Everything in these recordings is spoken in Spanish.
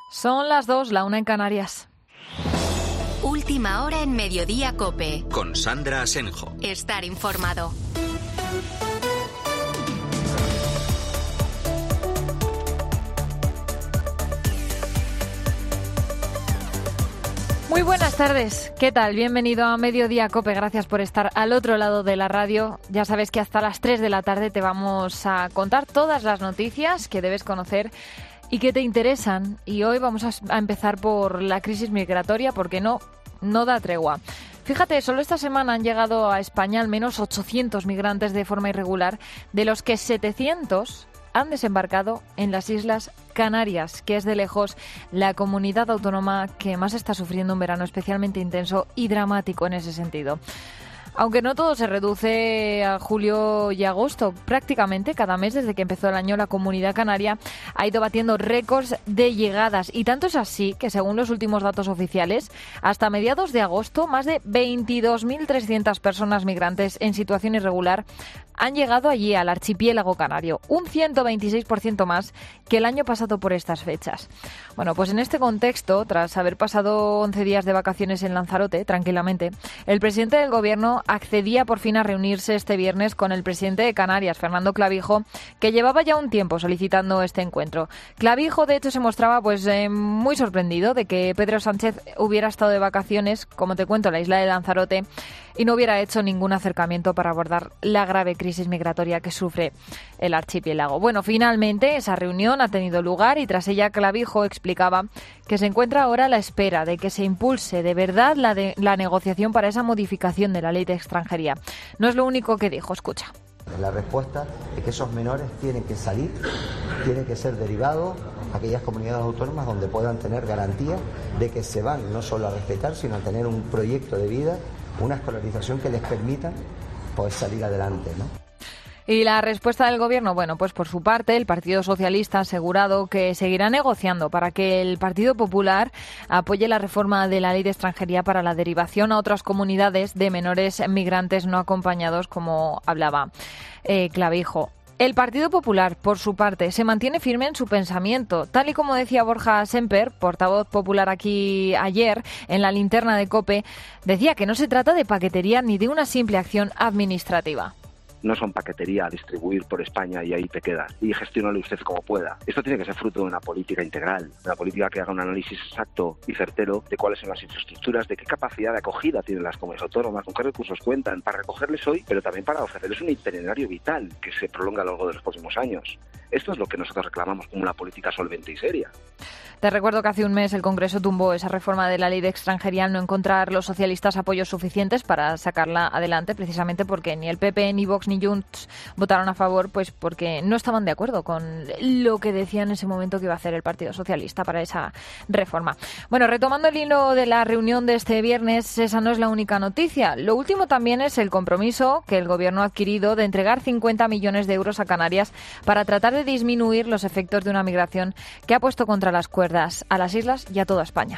Son las 2, la 1 en Canarias. Última hora en Mediodía COPE. Con Sandra Asenjo. Estar informado. Muy buenas tardes, ¿qué tal? Bienvenido a Mediodía COPE, gracias por estar al otro lado de la radio. Ya sabes que hasta las 3 de la tarde te vamos a contar todas las noticias que debes conocer y que te interesan. Y hoy vamos a empezar por la crisis migratoria, porque no da tregua. Fíjate, solo esta semana han llegado a España al menos 800 migrantes de forma irregular, de los que 700 han desembarcado en las Islas Canarias, que es de lejos la comunidad autónoma que más está sufriendo un verano especialmente intenso y dramático en ese sentido. Aunque no todo se reduce a julio y agosto, prácticamente cada mes desde que empezó el año la Comunidad Canaria ha ido batiendo récords de llegadas, y tanto es así que según los últimos datos oficiales, hasta mediados de agosto más de 22.300 personas migrantes en situación irregular han llegado allí al archipiélago canario, un 126% más que el año pasado por estas fechas. Bueno, pues en este contexto, tras haber pasado 11 días de vacaciones en Lanzarote, tranquilamente, el presidente del Gobierno accedía por fin a reunirse este viernes con el presidente de Canarias, Fernando Clavijo, que llevaba ya un tiempo solicitando este encuentro. Clavijo, de hecho, se mostraba muy sorprendido de que Pedro Sánchez hubiera estado de vacaciones, como te cuento, en la isla de Lanzarote, y no hubiera hecho ningún acercamiento para abordar la grave crisis migratoria que sufre el archipiélago. Bueno, finalmente esa reunión ha tenido lugar y tras ella Clavijo explicaba que se encuentra ahora a la espera de que se impulse de verdad la negociación para esa modificación de la ley de extranjería. No es lo único que dijo, escucha. La respuesta es que esos menores tienen que salir, tienen que ser derivados a aquellas comunidades autónomas donde puedan tener garantía de que se van no solo a respetar, sino a tener un proyecto de vida, una escolarización que les permita salir adelante, ¿no? Y la respuesta del Gobierno, bueno, pues por su parte, el Partido Socialista ha asegurado que seguirá negociando para que el Partido Popular apoye la reforma de la ley de extranjería para la derivación a otras comunidades de menores migrantes no acompañados, como hablaba Clavijo. El Partido Popular, por su parte, se mantiene firme en su pensamiento. Tal y como decía Borja Semper, portavoz popular aquí ayer, en la linterna de COPE, decía que no se trata de paquetería ni de una simple acción administrativa. No son paquetería a distribuir por España y ahí te quedas. Y gestiónalo usted como pueda. Esto tiene que ser fruto de una política integral, de una política que haga un análisis exacto y certero de cuáles son las infraestructuras, de qué capacidad de acogida tienen las comunidades autónomas, con qué recursos cuentan para recogerles hoy, pero también para ofrecerles un itinerario vital que se prolonga a lo largo de los próximos años. Esto es lo que nosotros reclamamos como una política solvente y seria. Te recuerdo que hace un mes el Congreso tumbó esa reforma de la ley de extranjería al no encontrar los socialistas apoyos suficientes para sacarla adelante, precisamente porque ni el PP, ni Vox, ni Junts votaron a favor, pues porque no estaban de acuerdo con lo que decía en ese momento que iba a hacer el Partido Socialista para esa reforma. Bueno, retomando el hilo de la reunión de este viernes, esa no es la única noticia. Lo último también es el compromiso que el Gobierno ha adquirido de entregar 50 millones de euros a Canarias para tratar de disminuir los efectos de una migración que ha puesto contra las cuerdas a las islas y a toda España.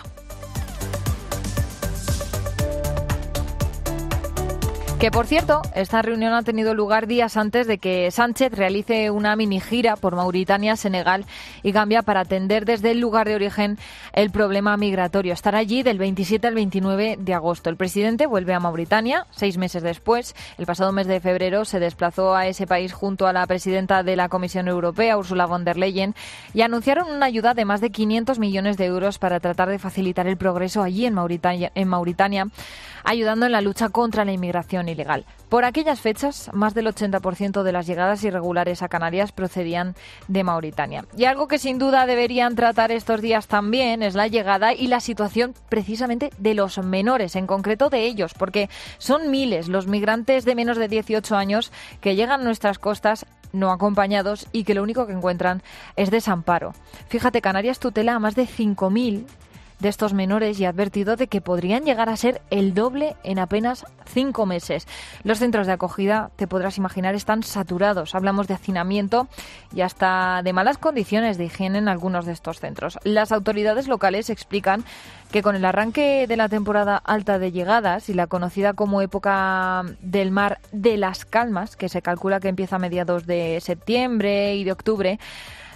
Que, por cierto, esta reunión ha tenido lugar días antes de que Sánchez realice una mini gira por Mauritania, Senegal y Gambia para atender desde el lugar de origen el problema migratorio. Estará allí del 27 al 29 de agosto. El presidente vuelve a Mauritania 6 meses después. El pasado mes de febrero se desplazó a ese país junto a la presidenta de la Comisión Europea, Ursula von der Leyen, y anunciaron una ayuda de más de 500 millones de euros para tratar de facilitar el progreso allí en Mauritania, ayudando en la lucha contra la inmigración ilegal. Por aquellas fechas, más del 80% de las llegadas irregulares a Canarias procedían de Mauritania. Y algo que sin duda deberían tratar estos días también es la llegada y la situación precisamente de los menores, en concreto de ellos, porque son miles los migrantes de menos de 18 años que llegan a nuestras costas no acompañados y que lo único que encuentran es desamparo. Fíjate, Canarias tutela a más de 5.000 de estos menores y ha advertido de que podrían llegar a ser el doble en apenas 5 meses. Los centros de acogida, te podrás imaginar, están saturados. Hablamos de hacinamiento y hasta de malas condiciones de higiene en algunos de estos centros. Las autoridades locales explican que con el arranque de la temporada alta de llegadas y la conocida como época del mar de las calmas, que se calcula que empieza a mediados de septiembre y de octubre,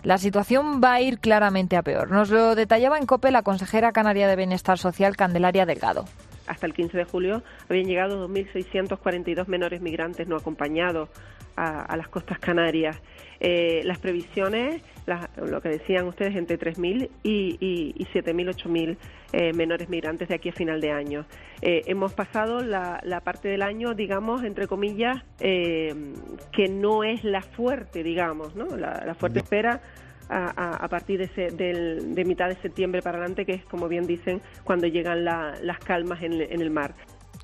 la situación va a ir claramente a peor. Nos lo detallaba en COPE la consejera canaria de Bienestar Social, Candelaria Delgado. Hasta el 15 de julio habían llegado 2.642 menores migrantes no acompañados a las costas canarias. Las previsiones, lo que decían ustedes, entre 3.000 y 7.000, 8.000 menores migrantes de aquí a final de año. Hemos pasado la parte del año, digamos, entre comillas, que no es la fuerte, digamos, ¿no? La fuerte espera a partir de mitad de septiembre para adelante, que es, como bien dicen, cuando llegan las calmas en el mar.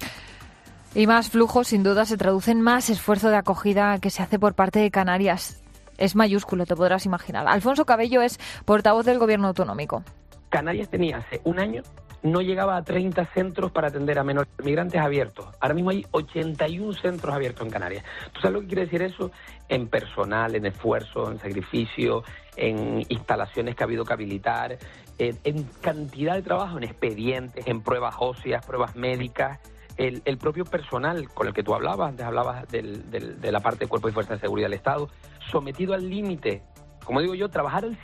Y más flujos, sin duda, se traduce en más esfuerzo de acogida que se hace por parte de Canarias. Es mayúsculo, te podrás imaginar. Alfonso Cabello es portavoz del Gobierno autonómico. Canarias tenía hace un año, no llegaba a 30 centros para atender a menores migrantes abiertos. Ahora mismo hay 81 centros abiertos en Canarias. ¿Tú sabes lo que quiere decir eso? En personal, en esfuerzo, en sacrificio, en instalaciones que ha habido que habilitar, en cantidad de trabajo, en expedientes, en pruebas óseas, pruebas médicas. El propio personal con el que tú hablabas, antes hablabas de la parte de Cuerpo y Fuerza de Seguridad del Estado, sometido al límite. Como digo yo, trabajar al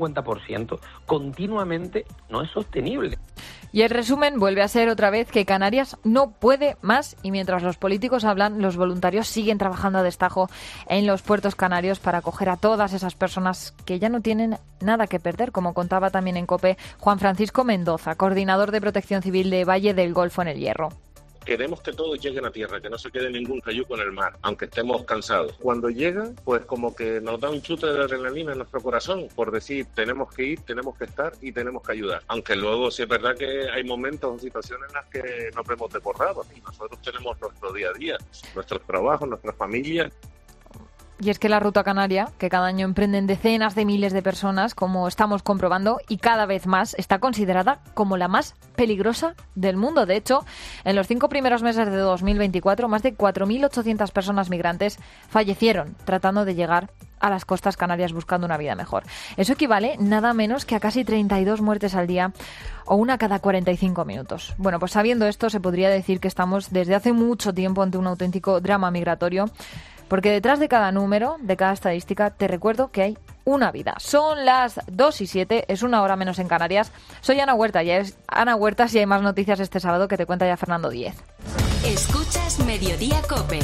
150% continuamente no es sostenible. Y el resumen vuelve a ser otra vez que Canarias no puede más, y mientras los políticos hablan, los voluntarios siguen trabajando a destajo en los puertos canarios para acoger a todas esas personas que ya no tienen nada que perder, como contaba también en COPE Juan Francisco Mendoza, coordinador de Protección Civil de Valle del Golfo en El Hierro. Queremos que todos lleguen a tierra, que no se quede ningún cayuco en el mar, aunque estemos cansados. Cuando llegan, pues como que nos da un chute de adrenalina en nuestro corazón, por decir, tenemos que ir, tenemos que estar y tenemos que ayudar. Aunque luego sí es verdad que hay momentos o situaciones en las que nos vemos desbordados y nosotros tenemos nuestro día a día, nuestros trabajos, nuestras familias. Y es que la Ruta Canaria, que cada año emprenden decenas de miles de personas, como estamos comprobando, y cada vez más, está considerada como la más peligrosa del mundo. De hecho, en los 5 primeros meses de 2024, más de 4.800 personas migrantes fallecieron tratando de llegar a las costas canarias buscando una vida mejor. Eso equivale nada menos que a casi 32 muertes al día o una cada 45 minutos. Bueno, pues sabiendo esto, se podría decir que estamos desde hace mucho tiempo ante un auténtico drama migratorio, porque detrás de cada número, de cada estadística, te recuerdo que hay una vida. Son las 2:07, es 1 hora menos en Canarias. Soy Ana Huerta, Ana Huertas, y hay más noticias este sábado que te cuenta ya Fernando Díez. Escuchas Mediodía COPE.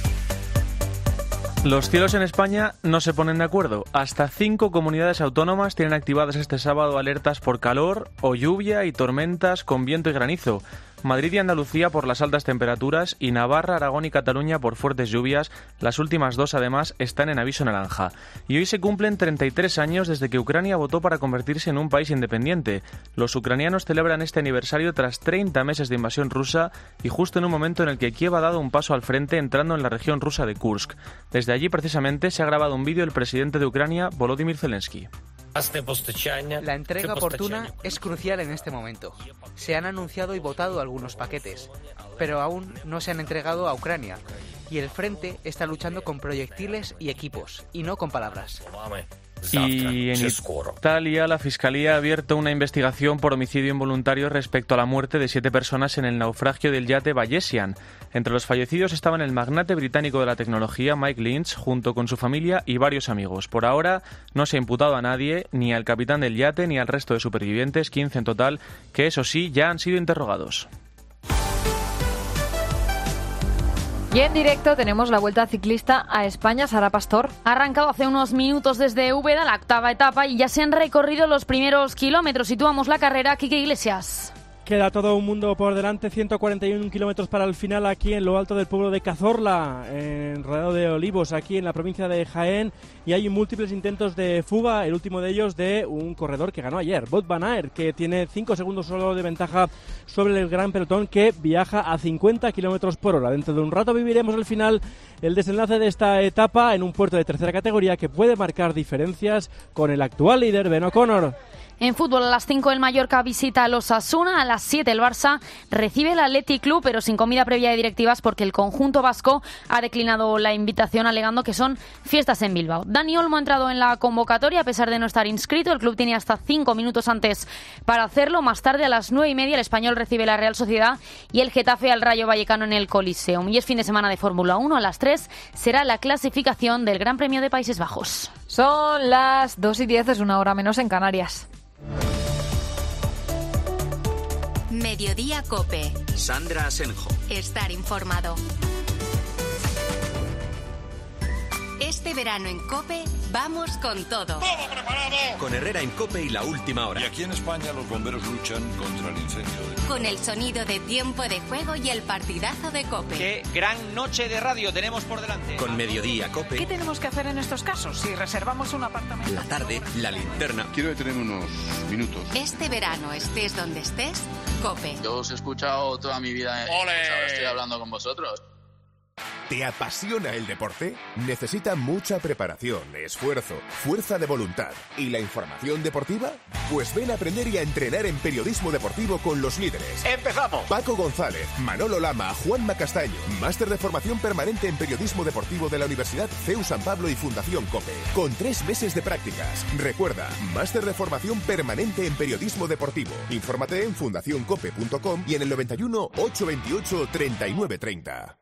Los cielos en España no se ponen de acuerdo. Hasta 5 comunidades autónomas tienen activadas este sábado alertas por calor o lluvia y tormentas con viento y granizo. Madrid y Andalucía por las altas temperaturas y Navarra, Aragón y Cataluña por fuertes lluvias. Las últimas 2, además, están en aviso naranja. Y hoy se cumplen 33 años desde que Ucrania votó para convertirse en un país independiente. Los ucranianos celebran este aniversario tras 30 meses de invasión rusa y justo en un momento en el que Kiev ha dado un paso al frente entrando en la región rusa de Kursk. Desde allí, precisamente, se ha grabado un vídeo del presidente de Ucrania, Volodymyr Zelensky. La entrega oportuna es crucial en este momento. Se han anunciado y votado algunos paquetes, pero aún no se han entregado a Ucrania, y el frente está luchando con proyectiles y equipos, y no con palabras. Y en Italia, la Fiscalía ha abierto una investigación por homicidio involuntario respecto a la muerte de 7 personas en el naufragio del yate Bayesian. Entre los fallecidos estaban el magnate británico de la tecnología Mike Lynch, junto con su familia y varios amigos. Por ahora no se ha imputado a nadie, ni al capitán del yate ni al resto de supervivientes, 15 en total, que eso sí, ya han sido interrogados. Y en directo tenemos la Vuelta Ciclista a España. Sara Pastor. Ha arrancado hace unos minutos desde Úbeda, la 8ª etapa, y ya se han recorrido los primeros kilómetros. Situamos la carrera, Quique Iglesias. Queda todo un mundo por delante, 141 kilómetros para el final aquí en lo alto del pueblo de Cazorla, en rodeado de olivos, aquí en la provincia de Jaén, y hay múltiples intentos de fuga, el último de ellos de un corredor que ganó ayer, Wout van Aert, que tiene 5 segundos solo de ventaja sobre el gran pelotón que viaja a 50 kilómetros por hora. Dentro de un rato viviremos el final, el desenlace de esta etapa en un puerto de tercera categoría que puede marcar diferencias con el actual líder Ben O'Connor. En fútbol, a las 5 el Mallorca visita a los Osasuna, a las 7 el Barça recibe el Athletic Club, pero sin comida previa de directivas porque el conjunto vasco ha declinado la invitación alegando que son fiestas en Bilbao. Dani Olmo ha entrado en la convocatoria a pesar de no estar inscrito. El club tiene hasta 5 minutos antes para hacerlo. Más tarde, a las 9:30, el Español recibe la Real Sociedad y el Getafe al Rayo Vallecano en el Coliseum. Y es fin de semana de Fórmula 1. A las 3 será la clasificación del Gran Premio de Países Bajos. Son las 2:10, es una hora menos en Canarias. Mediodía COPE. Sandra Asenjo. Estar informado. Este verano en COPE vamos con todo. ¡Todo preparado! Con Herrera en COPE y La Última Hora. Y aquí en España los bomberos luchan contra el incendio. Con el sonido de Tiempo de Juego y el partidazo de COPE. ¡Qué gran noche de radio tenemos por delante! Con Mediodía COPE. ¿Qué tenemos que hacer en estos casos si reservamos un apartamento? La tarde, La Linterna. Quiero detenerme unos minutos. Este verano, estés donde estés, COPE. Yo os he escuchado toda mi vida. ¡Ole! Pues ahora estoy hablando con vosotros. ¿Te apasiona el deporte? Necesita mucha preparación, esfuerzo, fuerza de voluntad y la información deportiva. Pues ven a aprender y a entrenar en periodismo deportivo con los líderes. ¡Empezamos! Paco González, Manolo Lama, Juanma Castaño. Máster de formación permanente en periodismo deportivo de la Universidad CEU San Pablo y Fundación COPE. Con 3 meses de prácticas. Recuerda, máster de formación permanente en periodismo deportivo. Infórmate en fundacioncope.com y en el 91 828 3930.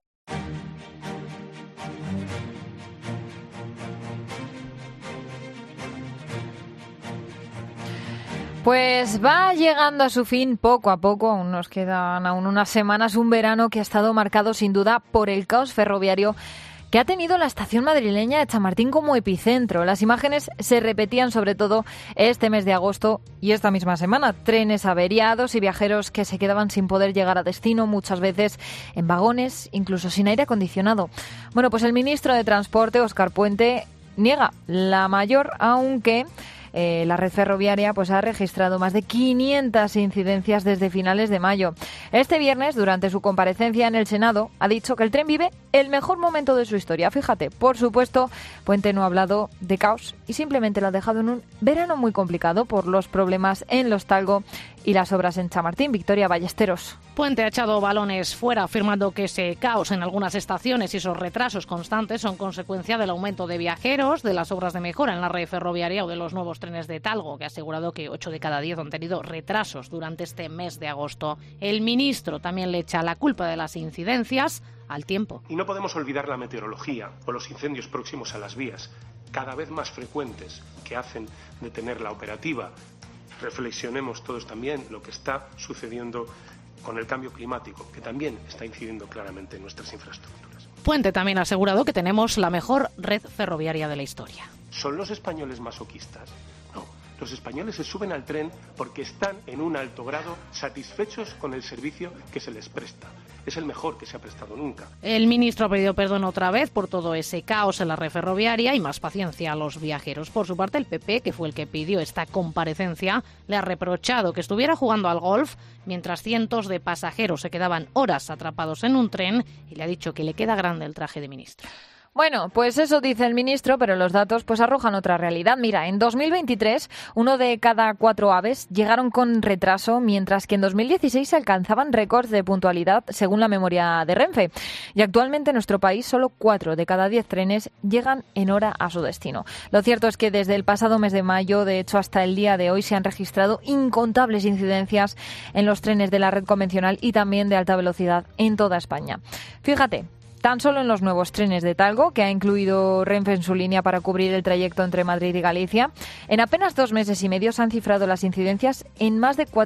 Pues va llegando a su fin poco a poco, aún nos quedan unas semanas, un verano que ha estado marcado sin duda por el caos ferroviario que ha tenido la estación madrileña de Chamartín como epicentro. Las imágenes se repetían sobre todo este mes de agosto y esta misma semana. Trenes averiados y viajeros que se quedaban sin poder llegar a destino, muchas veces en vagones, incluso sin aire acondicionado. Bueno, pues el ministro de Transporte, Óscar Puente, niega la mayor, aunque la red ferroviaria pues ha registrado más de 500 incidencias desde finales de mayo. Este viernes, durante su comparecencia en el Senado, ha dicho que el tren vive el mejor momento de su historia. Fíjate, por supuesto, Puente no ha hablado de caos y simplemente lo ha dejado en un verano muy complicado por los problemas en Los Talgo y las obras en Chamartín. Victoria Ballesteros. Puente ha echado balones fuera, afirmando que ese caos en algunas estaciones y esos retrasos constantes son consecuencia del aumento de viajeros, de las obras de mejora en la red ferroviaria o de los nuevos trenes de Talgo, que ha asegurado que 8 de cada 10 han tenido retrasos durante este mes de agosto. El ministro también le echa la culpa de las incidencias al tiempo. Y no podemos olvidar la meteorología o los incendios próximos a las vías, cada vez más frecuentes, que hacen detenerla operativa. Reflexionemos todos también lo que está sucediendo con el cambio climático, que también está incidiendo claramente en nuestras infraestructuras. Puente también ha asegurado que tenemos la mejor red ferroviaria de la historia. ¿Son los españoles masoquistas? No. Los españoles se suben al tren porque están en un alto grado satisfechos con el servicio que se les presta. Es el mejor que se ha prestado nunca. El ministro ha pedido perdón otra vez por todo ese caos en la red ferroviaria y más paciencia a los viajeros. Por su parte, el PP, que fue el que pidió esta comparecencia, le ha reprochado que estuviera jugando al golf mientras cientos de pasajeros se quedaban horas atrapados en un tren y le ha dicho que le queda grande el traje de ministro. Bueno, pues eso dice el ministro, pero los datos pues arrojan otra realidad. Mira, en 2023, 1 de cada 4 aves llegaron con retraso, mientras que en 2016 se alcanzaban récords de puntualidad, según la memoria de Renfe. Y actualmente en nuestro país solo 4 de cada 10 trenes llegan en hora a su destino. Lo cierto es que desde el pasado mes de mayo, de hecho hasta el día de hoy, se han registrado incontables incidencias en los trenes de la red convencional y también de alta velocidad en toda España. Fíjate, tan solo en los nuevos trenes de Talgo, que ha incluido Renfe en su línea para cubrir el trayecto entre Madrid y Galicia, en apenas 2 meses y medio se han cifrado las incidencias en más de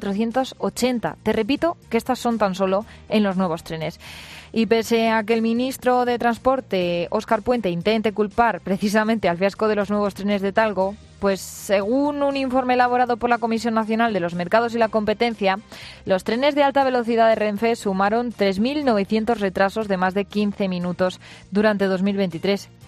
480. Te repito que estas son tan solo en los nuevos trenes. Y pese a que el ministro de Transporte, Óscar Puente, intente culpar precisamente al fiasco de los nuevos trenes de Talgo, pues según un informe elaborado por la Comisión Nacional de los Mercados y la Competencia, los trenes de alta velocidad de Renfe sumaron 3.900 retrasos de más de 15 minutos durante 2023.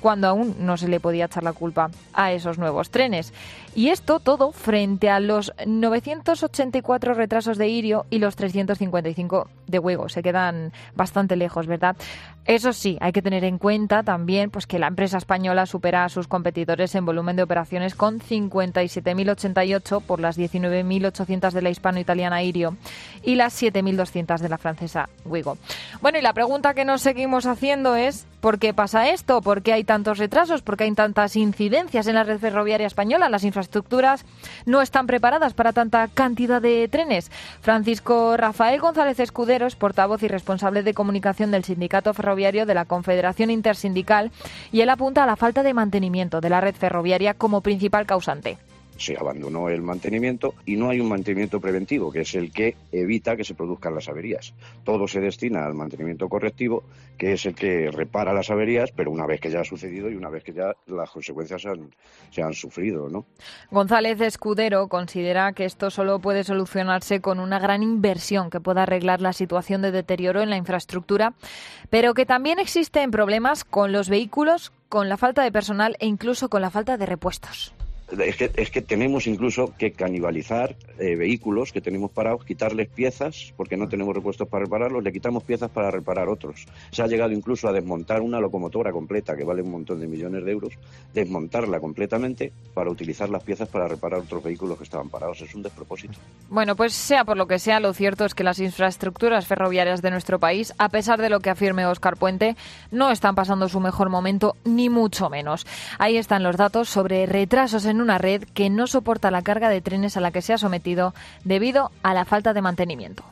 cuando aún no se le podía echar la culpa a esos nuevos trenes. Y esto todo frente a los 984 retrasos de Irio y los 355 de Wigo. Se quedan bastante lejos, ¿verdad? Eso sí, hay que tener en cuenta también pues que la empresa española supera a sus competidores en volumen de operaciones con 57.088 por las 19.800 de la hispano-italiana Irio y las 7.200 de la francesa Wigo. Bueno, y la pregunta que nos seguimos haciendo es ¿por qué pasa esto? ¿Por qué hay tantos retrasos? ¿Por qué hay tantas incidencias en la red ferroviaria española? Las infraestructuras no están preparadas para tanta cantidad de trenes. Francisco Rafael González Escudero es portavoz y responsable de comunicación del Sindicato Ferroviario de la Confederación Intersindical y él apunta a la falta de mantenimiento de la red ferroviaria como principal causante. Se abandonó el mantenimiento y no hay un mantenimiento preventivo, que es el que evita que se produzcan las averías. Todo se destina al mantenimiento correctivo, que es el que repara las averías, pero una vez que ya ha sucedido y una vez que ya las consecuencias se han sufrido, ¿no? González Escudero considera que esto solo puede solucionarse con una gran inversión que pueda arreglar la situación de deterioro en la infraestructura, pero que también existen problemas con los vehículos, con la falta de personal e incluso con la falta de repuestos. Es que tenemos incluso que canibalizar vehículos que tenemos parados, quitarles piezas porque no tenemos repuestos para repararlos, le quitamos piezas para reparar otros. Se ha llegado incluso a desmontar una locomotora completa que vale un montón de millones de euros, desmontarla completamente para utilizar las piezas para reparar otros vehículos que estaban parados. Es un despropósito. Bueno, pues sea por lo que sea, lo cierto es que las infraestructuras ferroviarias de nuestro país, a pesar de lo que afirme Óscar Puente, no están pasando su mejor momento, ni mucho menos. Ahí están los datos sobre retrasos en una red que no soporta la carga de trenes a la que se ha sometido debido a la falta de mantenimiento.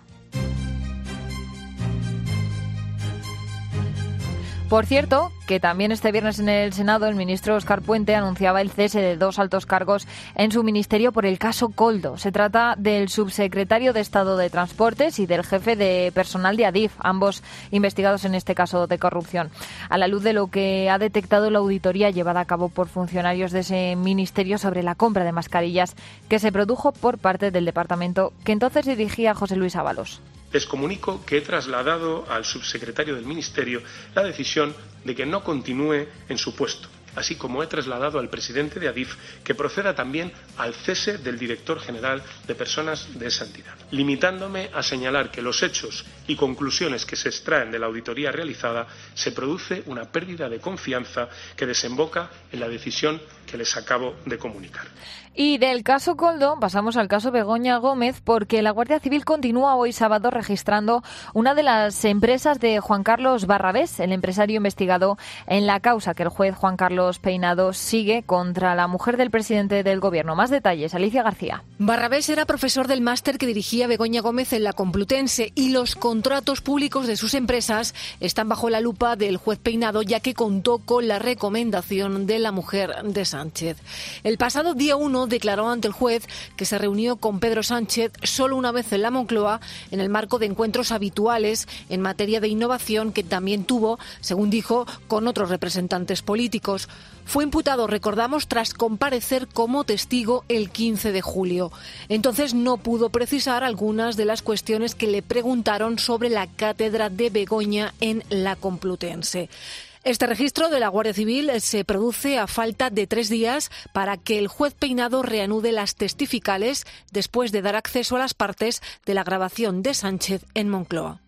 Por cierto, que también este viernes en el Senado el ministro Óscar Puente anunciaba el cese de 2 altos cargos en su ministerio por el caso Koldo. Se trata del subsecretario de Estado de Transportes y del jefe de personal de Adif, ambos investigados en este caso de corrupción. A la luz de lo que ha detectado la auditoría llevada a cabo por funcionarios de ese ministerio sobre la compra de mascarillas que se produjo por parte del departamento que entonces dirigía José Luis Ábalos. Les comunico que he trasladado al subsecretario del Ministerio la decisión de que no continúe en su puesto, así como he trasladado al presidente de Adif que proceda también al cese del director general de personas de esa entidad, limitándome a señalar que los hechos y conclusiones que se extraen de la auditoría realizada se produce una pérdida de confianza que desemboca en la decisión que les acabo de comunicar. Y del caso Koldo pasamos al caso Begoña Gómez, porque la Guardia Civil continúa hoy sábado registrando una de las empresas de Juan Carlos Barrabés, el empresario investigado en la causa que el juez Juan Carlos Peinado sigue contra la mujer del presidente del Gobierno. Más detalles, Alicia García. Barrabés era profesor del máster que dirigía Begoña Gómez en la Complutense y los contratos públicos de sus empresas están bajo la lupa del juez Peinado, ya que contó con la recomendación de la mujer de Sánchez. El pasado día 1 declaró ante el juez que se reunió con Pedro Sánchez solo una vez en la Moncloa en el marco de encuentros habituales en materia de innovación que también tuvo, según dijo, con otros representantes políticos. Fue imputado, recordamos, tras comparecer como testigo el 15 de julio. Entonces no pudo precisar algunas de las cuestiones que le preguntaron sobre la cátedra de Begoña en la Complutense. Este registro de la Guardia Civil se produce a falta de 3 días para que el juez Peinado reanude las testificales después de dar acceso a las partes de la grabación de Sánchez en Moncloa.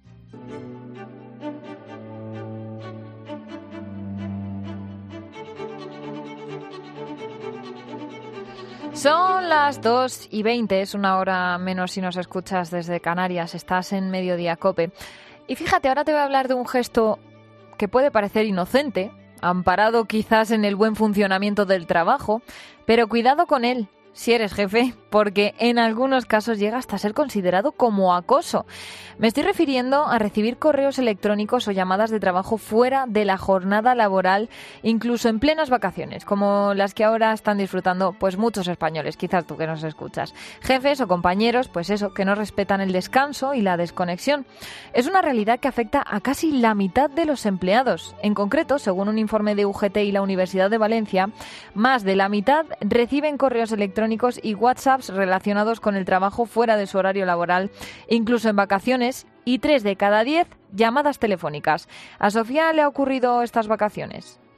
Son las 2:20, es una hora menos si nos escuchas desde Canarias, estás en Mediodía COPE. Y fíjate, ahora te voy a hablar de un gesto que puede parecer inocente, amparado quizás en el buen funcionamiento del trabajo, pero cuidado con él si eres jefe, porque en algunos casos llega hasta ser considerado como acoso. Me estoy refiriendo a recibir correos electrónicos o llamadas de trabajo fuera de la jornada laboral, incluso en plenas vacaciones, como las que ahora están disfrutando pues muchos españoles, quizás tú que nos escuchas. Jefes o compañeros, pues eso, que no respetan el descanso y la desconexión. Es una realidad que afecta a casi la mitad de los empleados. En concreto, según un informe de UGT y la Universidad de Valencia, más de la mitad reciben correos electrónicos y WhatsApps relacionados con el trabajo fuera de su horario laboral, incluso en vacaciones, y 3 de cada 10 llamadas telefónicas. ¿A Sofía le ha ocurrido estas vacaciones?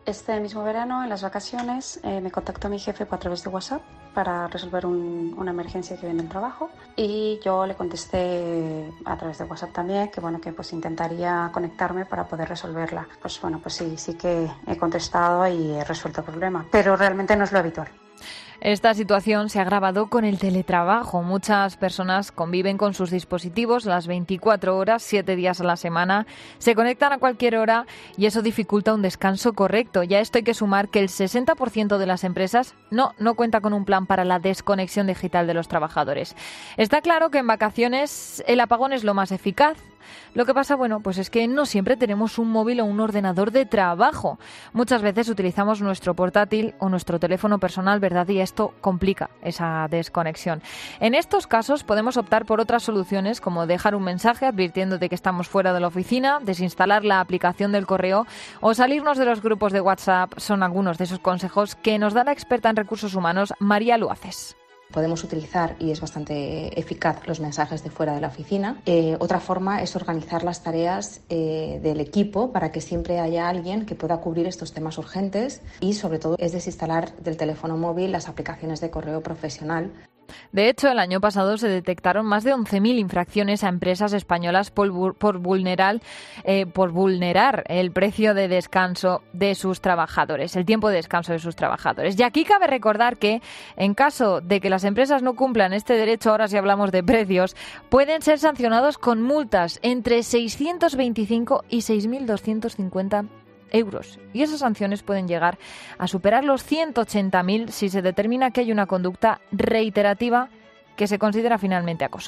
Este mismo verano, en las vacaciones, me contactó mi jefe a través de WhatsApp para resolver una emergencia que viene en el trabajo, y yo le contesté a través de WhatsApp también que pues intentaría conectarme para poder resolverla. Pues sí que he contestado y he resuelto el problema, pero realmente no es lo habitual. Esta situación se ha agravado con el teletrabajo. Muchas personas conviven con sus dispositivos las 24 horas, 7 días a la semana, se conectan a cualquier hora y eso dificulta un descanso correcto. Y a esto hay que sumar que el 60% de las empresas no cuenta con un plan para la desconexión digital de los trabajadores. Está claro que en vacaciones el apagón es lo más eficaz. Lo que pasa, pues es que no siempre tenemos un móvil o un ordenador de trabajo. Muchas veces utilizamos nuestro portátil o nuestro teléfono personal, ¿verdad? Y esto complica esa desconexión. En estos casos podemos optar por otras soluciones, como dejar un mensaje advirtiendo de que estamos fuera de la oficina, desinstalar la aplicación del correo o salirnos de los grupos de WhatsApp. Son algunos de esos consejos que nos da la experta en recursos humanos, María Luaces. Podemos utilizar, y es bastante eficaz, los mensajes de fuera de la oficina. Otra forma es organizar las tareas del equipo para que siempre haya alguien que pueda cubrir estos temas urgentes, y sobre todo es desinstalar del teléfono móvil las aplicaciones de correo profesional. De hecho, el año pasado se detectaron más de 11.000 infracciones a empresas españolas por vulnerar el precio de descanso de sus trabajadores, el tiempo de descanso de sus trabajadores. Y aquí cabe recordar que, en caso de que las empresas no cumplan este derecho, ahora si hablamos de precios, pueden ser sancionados con multas entre 625 y 6.250 euros. Y esas sanciones pueden llegar a superar los 180.000 si se determina que hay una conducta reiterativa que se considera finalmente acoso.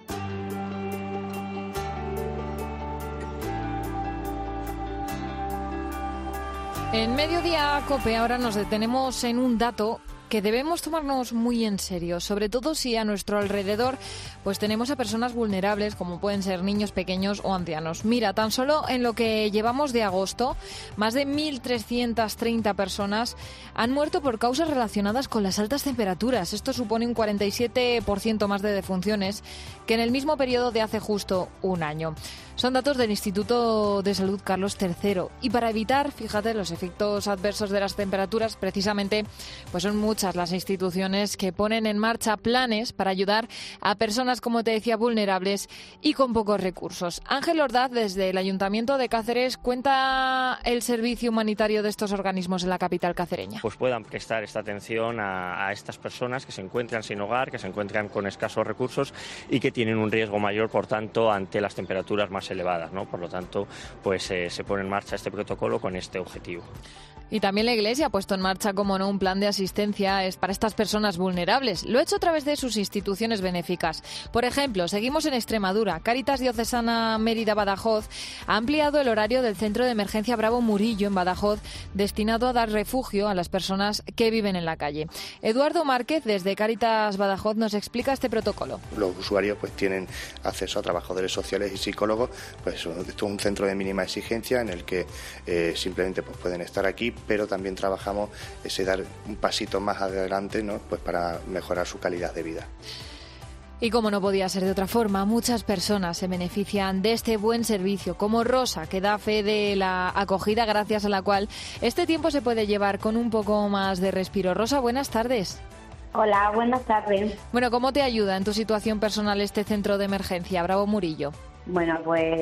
En Mediodía COPE ahora nos detenemos en un dato que debemos tomarnos muy en serio, sobre todo si a nuestro alrededor tenemos a personas vulnerables, como pueden ser niños pequeños o ancianos. Mira, tan solo en lo que llevamos de agosto, más de 1.330 personas han muerto por causas relacionadas con las altas temperaturas. Esto supone un 47% más de defunciones que en el mismo periodo de hace justo un año. Son datos del Instituto de Salud Carlos III. Y para evitar, fíjate, los efectos adversos de las temperaturas, precisamente, son muchas las instituciones que ponen en marcha planes para ayudar a personas, como te decía, vulnerables y con pocos recursos. Ángel Ordaz, desde el Ayuntamiento de Cáceres, cuenta el servicio humanitario de estos organismos en la capital cacereña. Puedan prestar esta atención a estas personas que se encuentran sin hogar, que se encuentran con escasos recursos y que tienen un riesgo mayor, por tanto, ante las temperaturas más elevadas, ¿no? Por lo tanto, se pone en marcha este protocolo con este objetivo. Y también la Iglesia ha puesto en marcha, como no, un plan de asistencia para estas personas vulnerables. Lo ha hecho a través de sus instituciones benéficas. Por ejemplo, seguimos en Extremadura. Cáritas Diocesana Mérida-Badajoz ha ampliado el horario del Centro de Emergencia Bravo Murillo en Badajoz, destinado a dar refugio a las personas que viven en la calle. Eduardo Márquez, desde Cáritas Badajoz, nos explica este protocolo. Los usuarios tienen acceso a trabajadores sociales y psicólogos. Esto es un centro de mínima exigencia en el que simplemente pueden estar aquí, pero también trabajamos ese dar un pasito más adelante, ¿no? Para mejorar su calidad de vida. Y como no podía ser de otra forma, muchas personas se benefician de este buen servicio, como Rosa, que da fe de la acogida gracias a la cual este tiempo se puede llevar con un poco más de respiro. Rosa, buenas tardes. Hola, buenas tardes. Bueno, ¿cómo te ayuda en tu situación personal este centro de emergencia Bravo Murillo? Bueno,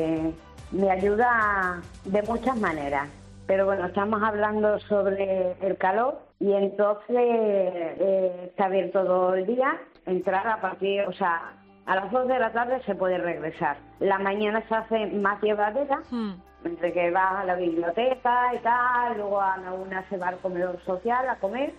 me ayuda de muchas maneras. Pero estamos hablando sobre el calor y entonces está abierto todo el día, entrar a partir, a las 2 de la tarde se puede regresar. La mañana se hace más llevadera, entre que vas a la biblioteca y tal, luego a la 1 se va al comedor social a comer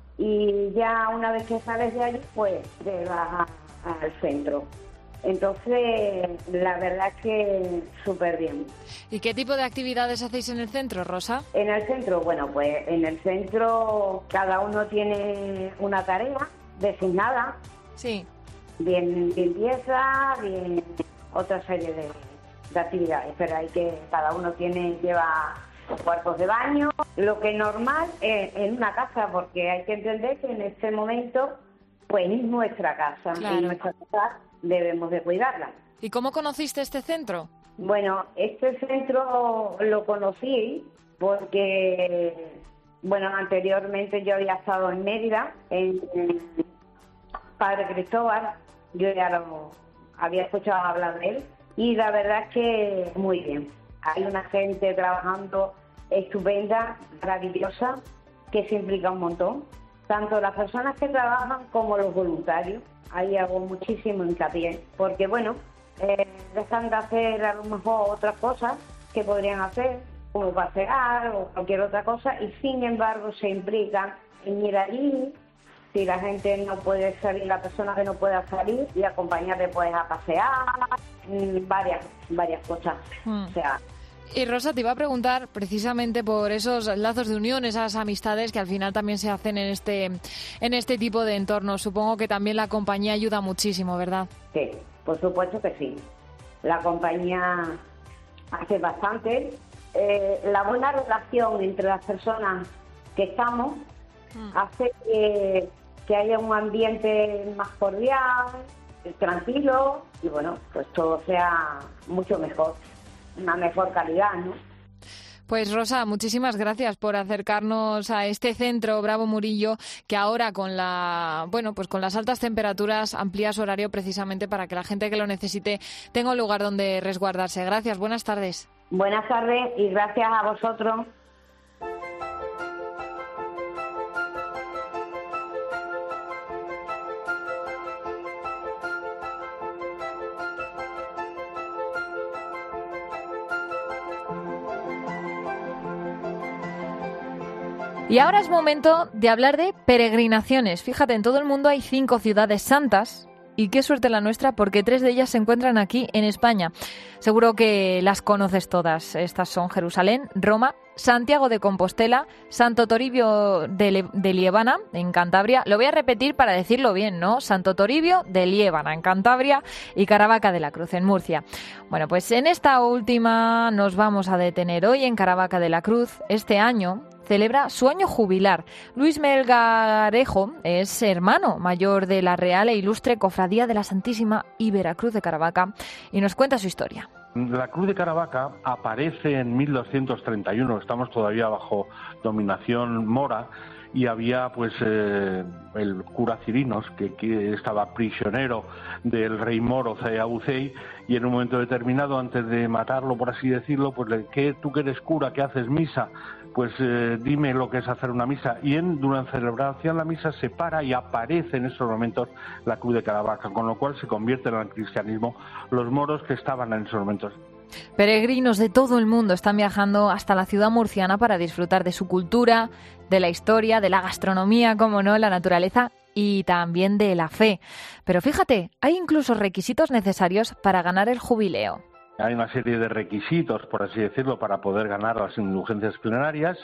y ya una vez que sales de allí, te vas al centro. Entonces, la verdad es que súper bien. ¿Y qué tipo de actividades hacéis en el centro, Rosa? En el centro, en el centro cada uno tiene una tarea designada. Sí. Bien limpieza, bien otra serie de actividades, pero cada uno lleva cuartos de baño, lo que es normal en una casa, porque hay que entender que en este momento, es nuestra casa, claro. Y nuestra casa debemos de cuidarla. ¿Y cómo conociste este centro? Bueno, este centro lo conocí porque, bueno, anteriormente yo había estado en Mérida, en Padre Cristóbal, yo ya lo había escuchado hablar de él, y la verdad es que muy bien. Hay una gente trabajando estupenda, maravillosa, que se implica un montón, tanto las personas que trabajan como los voluntarios. Ahí hago muchísimo hincapié, porque bueno, dejan de hacer a lo mejor otras cosas que podrían hacer, como pasear o cualquier otra cosa, y sin embargo se implican en ir allí, si la gente no puede salir, la persona que no pueda salir, y acompañarle pues a pasear, varias cosas. O sea, y Rosa, te iba a preguntar precisamente por esos lazos de unión, esas amistades que al final también se hacen en este tipo de entornos. Supongo que también la compañía ayuda muchísimo, ¿verdad? Sí, por supuesto que sí. La compañía hace bastante. La buena relación entre las personas que estamos hace que haya un ambiente más cordial, tranquilo, y bueno, pues todo sea mucho mejor. Una mejor calidad, ¿no? Pues Rosa, muchísimas gracias por acercarnos a este centro Bravo Murillo, que ahora con con las altas temperaturas amplía su horario precisamente para que la gente que lo necesite tenga un lugar donde resguardarse. Gracias, buenas tardes. Buenas tardes y gracias a vosotros. Y ahora es momento de hablar de peregrinaciones. Fíjate, en todo el mundo hay 5 ciudades santas. Y qué suerte la nuestra, porque 3 de ellas se encuentran aquí en España. Seguro que las conoces todas. Estas son Jerusalén, Roma, Santiago de Compostela, Santo Toribio de Liébana, en Cantabria. Lo voy a repetir para decirlo bien, ¿no? Santo Toribio de Liébana, en Cantabria, y Caravaca de la Cruz, en Murcia. Bueno, pues en esta última nos vamos a detener hoy en Caravaca de la Cruz. Este año celebra su año jubilar. Luis Melgarejo es hermano mayor de la Real e Ilustre Cofradía de la Santísima y Veracruz de Caravaca y nos cuenta su historia. La Cruz de Caravaca aparece en 1231, estamos todavía bajo dominación mora, y había pues el cura Cirinos, que estaba prisionero del rey moro Ceaucei, y en un momento determinado, antes de matarlo, por así decirlo, pues tú que eres cura, que haces misa, pues dime lo que es hacer una misa. Y durante la celebración la misa se para y aparece en esos momentos la Cruz de Caravaca, con lo cual se convierten al cristianismo los moros que estaban en esos momentos. Peregrinos de todo el mundo están viajando hasta la ciudad murciana para disfrutar de su cultura, de la historia, de la gastronomía, como no, la naturaleza y también de la fe. Pero fíjate, hay incluso requisitos necesarios para ganar el jubileo. Hay una serie de requisitos, por así decirlo, para poder ganar las indulgencias plenarias,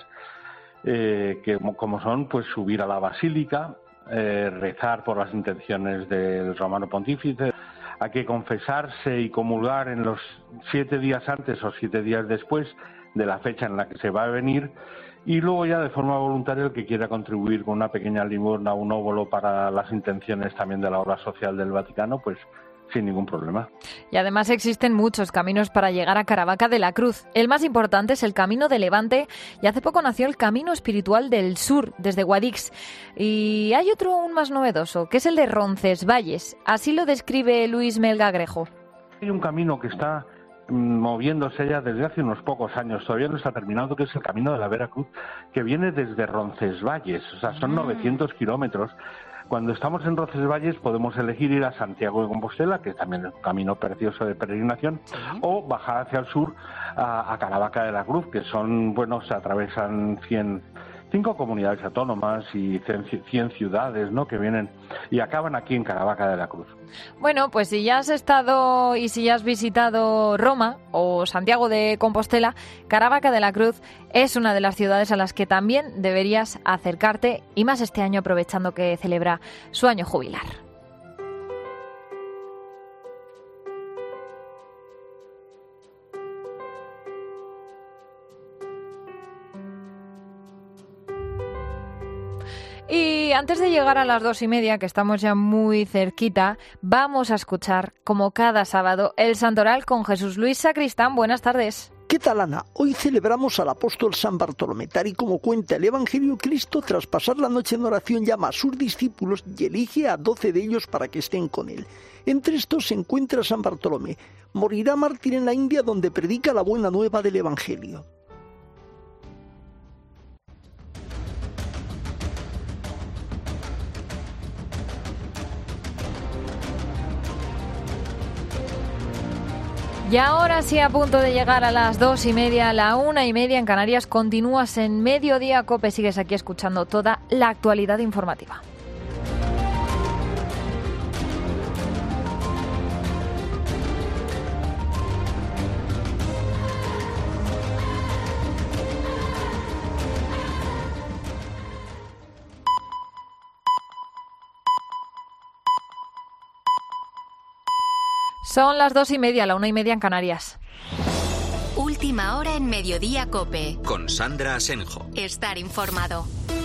que como son pues subir a la basílica, rezar por las intenciones del romano pontífice. Hay que confesarse y comulgar en los 7 días antes o 7 días después de la fecha en la que se va a venir, y luego ya de forma voluntaria el que quiera contribuir con una pequeña limosna, un óbolo para las intenciones también de la obra social del Vaticano, pues sin ningún problema. Y además existen muchos caminos para llegar a Caravaca de la Cruz. El más importante es el Camino de Levante y hace poco nació el Camino Espiritual del Sur, desde Guadix. Y hay otro aún más novedoso, que es el de Roncesvalles. Así lo describe Luis Melgarejo. Hay un camino que está moviéndose ya desde hace unos pocos años, todavía no está terminado, que es el Camino de la Veracruz, que viene desde Roncesvalles, o sea, son 900 kilómetros. Cuando estamos en Roncesvalles podemos elegir ir a Santiago de Compostela, que también es un camino precioso de peregrinación, o bajar hacia el sur a Caravaca de la Cruz, que son, se atravesan 5 comunidades autónomas y 100 ciudades, ¿no?, que vienen y acaban aquí en Caravaca de la Cruz. Bueno, pues si ya has estado y si ya has visitado Roma o Santiago de Compostela, Caravaca de la Cruz es una de las ciudades a las que también deberías acercarte, y más este año aprovechando que celebra su año jubilar. Y antes de llegar a las 2:30, que estamos ya muy cerquita, vamos a escuchar, como cada sábado, el Santoral con Jesús Luis Sacristán. Buenas tardes. ¿Qué tal, Ana? Hoy celebramos al apóstol San Bartolomé. Tal y como cuenta el Evangelio, Cristo, tras pasar la noche en oración, llama a sus discípulos y elige a 12 de ellos para que estén con él. Entre estos se encuentra San Bartolomé. Morirá mártir en la India, donde predica la buena nueva del Evangelio. Y ahora sí, a punto de llegar a las 2:30, la 1:30 en Canarias, continúas en Mediodía COPE, sigues aquí escuchando toda la actualidad informativa. Son las 2:30, la 1:30 en Canarias. Última hora en Mediodía COPE. Con Sandra Asenjo. Estar informado.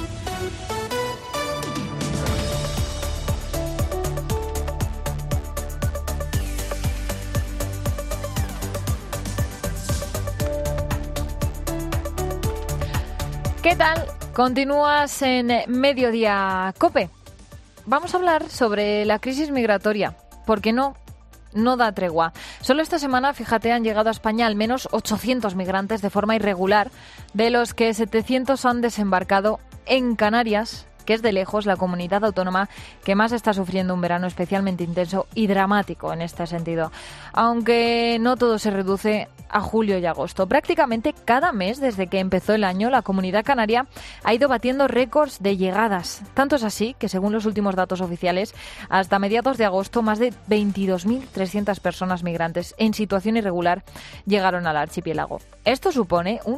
¿Qué tal? Continúas en Mediodía COPE. Vamos a hablar sobre la crisis migratoria. ¿Por qué no da tregua? Solo esta semana, fíjate, han llegado a España al menos 800 migrantes de forma irregular, de los que 700 han desembarcado en Canarias, que es de lejos la comunidad autónoma que más está sufriendo un verano especialmente intenso y dramático en este sentido. Aunque no todo se reduce a julio y agosto. Prácticamente cada mes desde que empezó el año, la comunidad canaria ha ido batiendo récords de llegadas. Tanto es así que, según los últimos datos oficiales, hasta mediados de agosto, más de 22.300 personas migrantes en situación irregular llegaron al archipiélago. Esto supone un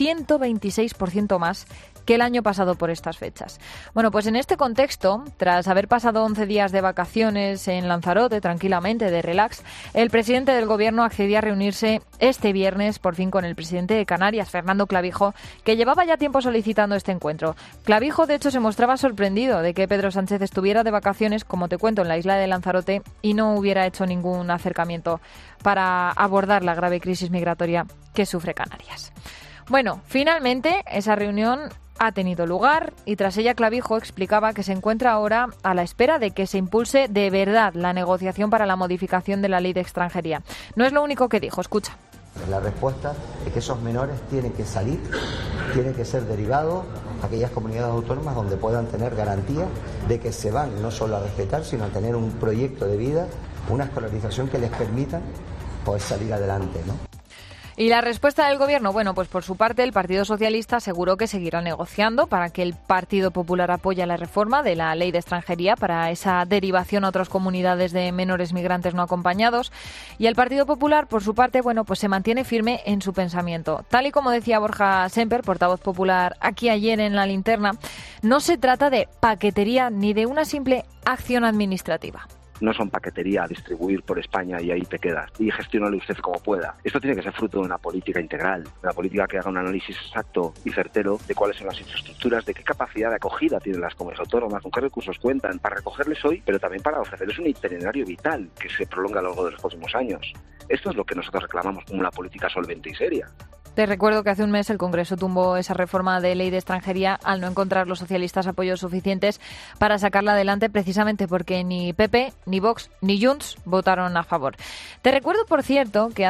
126% más que el año pasado por estas fechas. Bueno, pues en este contexto, tras haber pasado 11 días de vacaciones en Lanzarote, tranquilamente, de relax, el presidente del Gobierno accedió a reunirse este viernes, por fin, con el presidente de Canarias, Fernando Clavijo, que llevaba ya tiempo solicitando este encuentro. Clavijo, de hecho, se mostraba sorprendido de que Pedro Sánchez estuviera de vacaciones, como te cuento, en la isla de Lanzarote y no hubiera hecho ningún acercamiento para abordar la grave crisis migratoria que sufre Canarias. Bueno, finalmente esa reunión ha tenido lugar y tras ella Clavijo explicaba que se encuentra ahora a la espera de que se impulse de verdad la negociación para la modificación de la ley de extranjería. No es lo único que dijo, escucha. La respuesta es que esos menores tienen que salir, tienen que ser derivados a aquellas comunidades autónomas donde puedan tener garantía de que se van no solo a respetar, sino a tener un proyecto de vida, una escolarización que les permita pues salir adelante, ¿no? ¿Y la respuesta del Gobierno? Bueno, pues por su parte el Partido Socialista aseguró que seguirá negociando para que el Partido Popular apoye la reforma de la ley de extranjería para esa derivación a otras comunidades de menores migrantes no acompañados. Y el Partido Popular, por su parte, bueno, pues se mantiene firme en su pensamiento. Tal y como decía Borja Semper, portavoz popular aquí ayer en La Linterna, no se trata de paquetería ni de una simple acción administrativa. No son paquetería a distribuir por España y ahí te quedas y gestiónalo usted como pueda. Esto tiene que ser fruto de una política integral, de una política que haga un análisis exacto y certero de cuáles son las infraestructuras, de qué capacidad de acogida tienen las comunidades autónomas, con qué recursos cuentan para recogerles hoy, pero también para ofrecerles un itinerario vital que se prolonga a lo largo de los próximos años. Esto es lo que nosotros reclamamos como una política solvente y seria. Te recuerdo que hace un mes el Congreso tumbó esa reforma de ley de extranjería al no encontrar los socialistas apoyos suficientes para sacarla adelante, precisamente porque ni PP, ni Vox, ni Junts votaron a favor. Te recuerdo, por cierto, que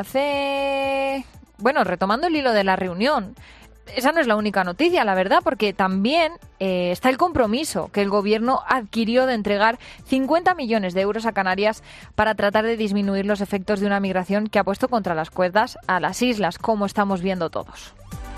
retomando el hilo de la reunión, esa no es la única noticia, la verdad, porque también está el compromiso que el Gobierno adquirió de entregar 50 millones de euros a Canarias para tratar de disminuir los efectos de una migración que ha puesto contra las cuerdas a las islas, como estamos viendo todos.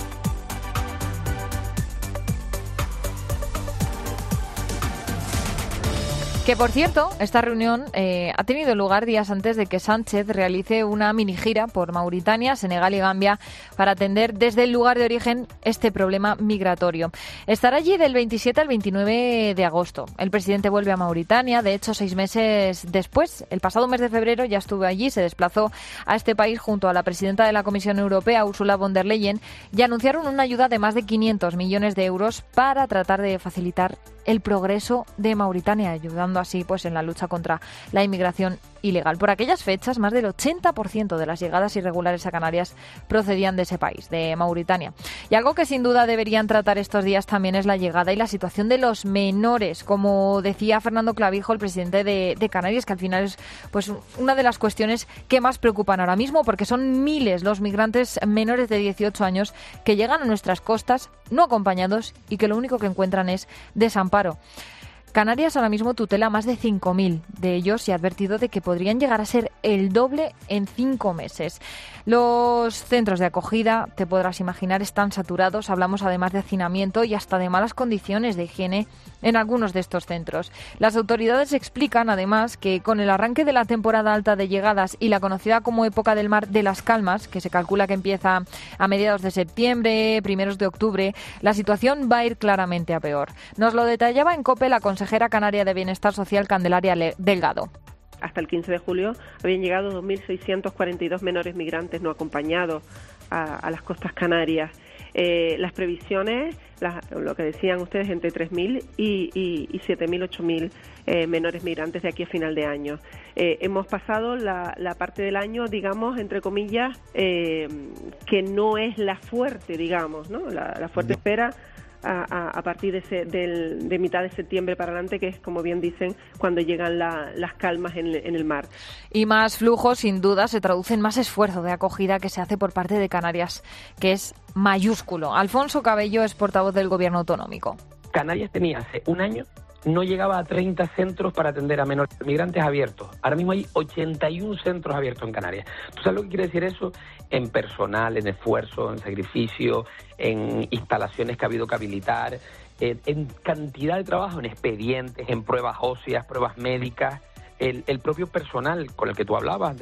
Que, por cierto, esta reunión ha tenido lugar días antes de que Sánchez realice una mini gira por Mauritania, Senegal y Gambia para atender desde el lugar de origen este problema migratorio. Estará allí del 27 al 29 de agosto. El presidente vuelve a Mauritania. De hecho, 6 meses después, el pasado mes de febrero, ya estuvo allí, se desplazó a este país junto a la presidenta de la Comisión Europea, Ursula von der Leyen, y anunciaron una ayuda de más de 500 millones de euros para tratar de facilitar el progreso de Mauritania, ayudando así pues en la lucha contra la inmigración ilegal. Por aquellas fechas, más del 80% de las llegadas irregulares a Canarias procedían de ese país, de Mauritania. Y algo que sin duda deberían tratar estos días también es la llegada y la situación de los menores. Como decía Fernando Clavijo, el presidente de Canarias, que al final es pues una de las cuestiones que más preocupan ahora mismo, porque son miles los migrantes menores de 18 años que llegan a nuestras costas no acompañados y que lo único que encuentran es desamparo. Canarias ahora mismo tutela más de 5.000 de ellos y ha advertido de que podrían llegar a ser el doble en 5 meses. Los centros de acogida, te podrás imaginar, están saturados. Hablamos además de hacinamiento y hasta de malas condiciones de higiene en algunos de estos centros. Las autoridades explican además que con el arranque de la temporada alta de llegadas y la conocida como época del mar de las calmas, que se calcula que empieza a mediados de septiembre, primeros de octubre, la situación va a ir claramente a peor. Nos lo detallaba en COPE la consejera canaria de Bienestar Social, Candelaria Delgado. Hasta el 15 de julio habían llegado 2.642 menores migrantes no acompañados a las costas canarias. Las previsiones, lo que decían ustedes, entre 3.000 y 7.000, 8.000 menores migrantes de aquí a final de año. Hemos pasado la parte del año, digamos, entre comillas, que no es la fuerte, digamos, ¿no? La fuerte espera a partir de mitad de septiembre para adelante, que es, como bien dicen, cuando llegan las calmas en el mar. Y más flujos, sin duda, se traduce en más esfuerzo de acogida que se hace por parte de Canarias, que es mayúsculo. Alfonso Cabello es portavoz del Gobierno autonómico. Canarias tenía hace un año, no llegaba a 30 centros para atender a menores migrantes abiertos. Ahora mismo hay 81 centros abiertos en Canarias. ¿Tú sabes lo que quiere decir eso? En personal, en esfuerzo, en sacrificio, en instalaciones que ha habido que habilitar, en cantidad de trabajo, en expedientes, en pruebas óseas, pruebas médicas. El propio personal con el que tú hablabas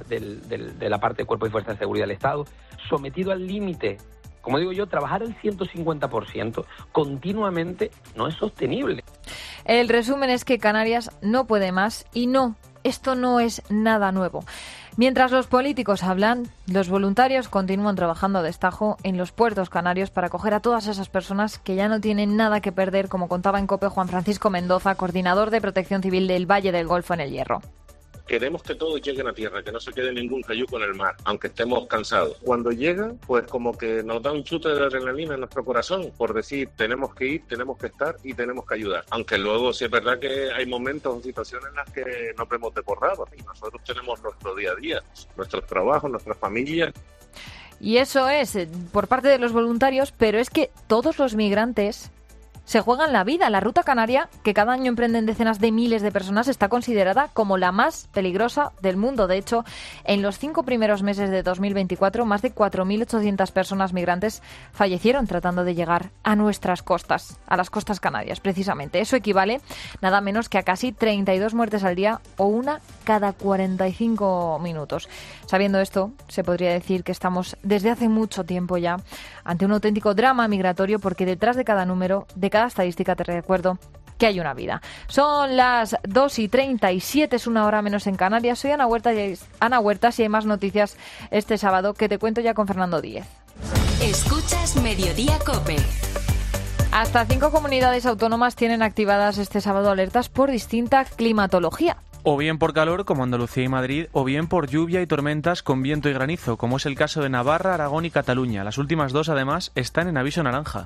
de la parte de Cuerpo y Fuerza de Seguridad del Estado, sometido al límite. Como digo yo, trabajar al 150% continuamente no es sostenible. El resumen es que Canarias no puede más y no, esto no es nada nuevo. Mientras los políticos hablan, los voluntarios continúan trabajando a destajo en los puertos canarios para acoger a todas esas personas que ya no tienen nada que perder, como contaba en COPE Juan Francisco Mendoza, coordinador de Protección Civil del Valle del Golfo en El Hierro. Queremos que todos lleguen a tierra, que no se quede ningún cayuco en el mar, aunque estemos cansados. Cuando llegan, pues como que nos da un chute de adrenalina en nuestro corazón, por decir, tenemos que ir, tenemos que estar y tenemos que ayudar. Aunque luego sí es verdad que hay momentos o situaciones en las que nos vemos desbordados y nosotros tenemos nuestro día a día, nuestros trabajos, nuestras familias. Y eso es por parte de los voluntarios, pero es que todos los migrantes se juegan la vida. La ruta canaria, que cada año emprenden decenas de miles de personas, está considerada como la más peligrosa del mundo. De hecho, en los 5 primeros meses de 2024, más de 4.800 personas migrantes fallecieron tratando de llegar a nuestras costas, a las costas canarias, precisamente. Eso equivale nada menos que a casi 32 muertes al día o una cada 45 minutos. Sabiendo esto, se podría decir que estamos desde hace mucho tiempo ya ante un auténtico drama migratorio, porque detrás de cada número, de cada estadística, te recuerdo que hay una vida. Son las 2:37, es una hora menos en Canarias. Soy Ana Huertas y hay más noticias este sábado que te cuento ya con Fernando Díez. Escuchas Mediodía COPE. Hasta 5 comunidades autónomas tienen activadas este sábado alertas por distinta climatología. O bien por calor, como Andalucía y Madrid, o bien por lluvia y tormentas con viento y granizo, como es el caso de Navarra, Aragón y Cataluña. Las últimas dos, además, están en aviso naranja.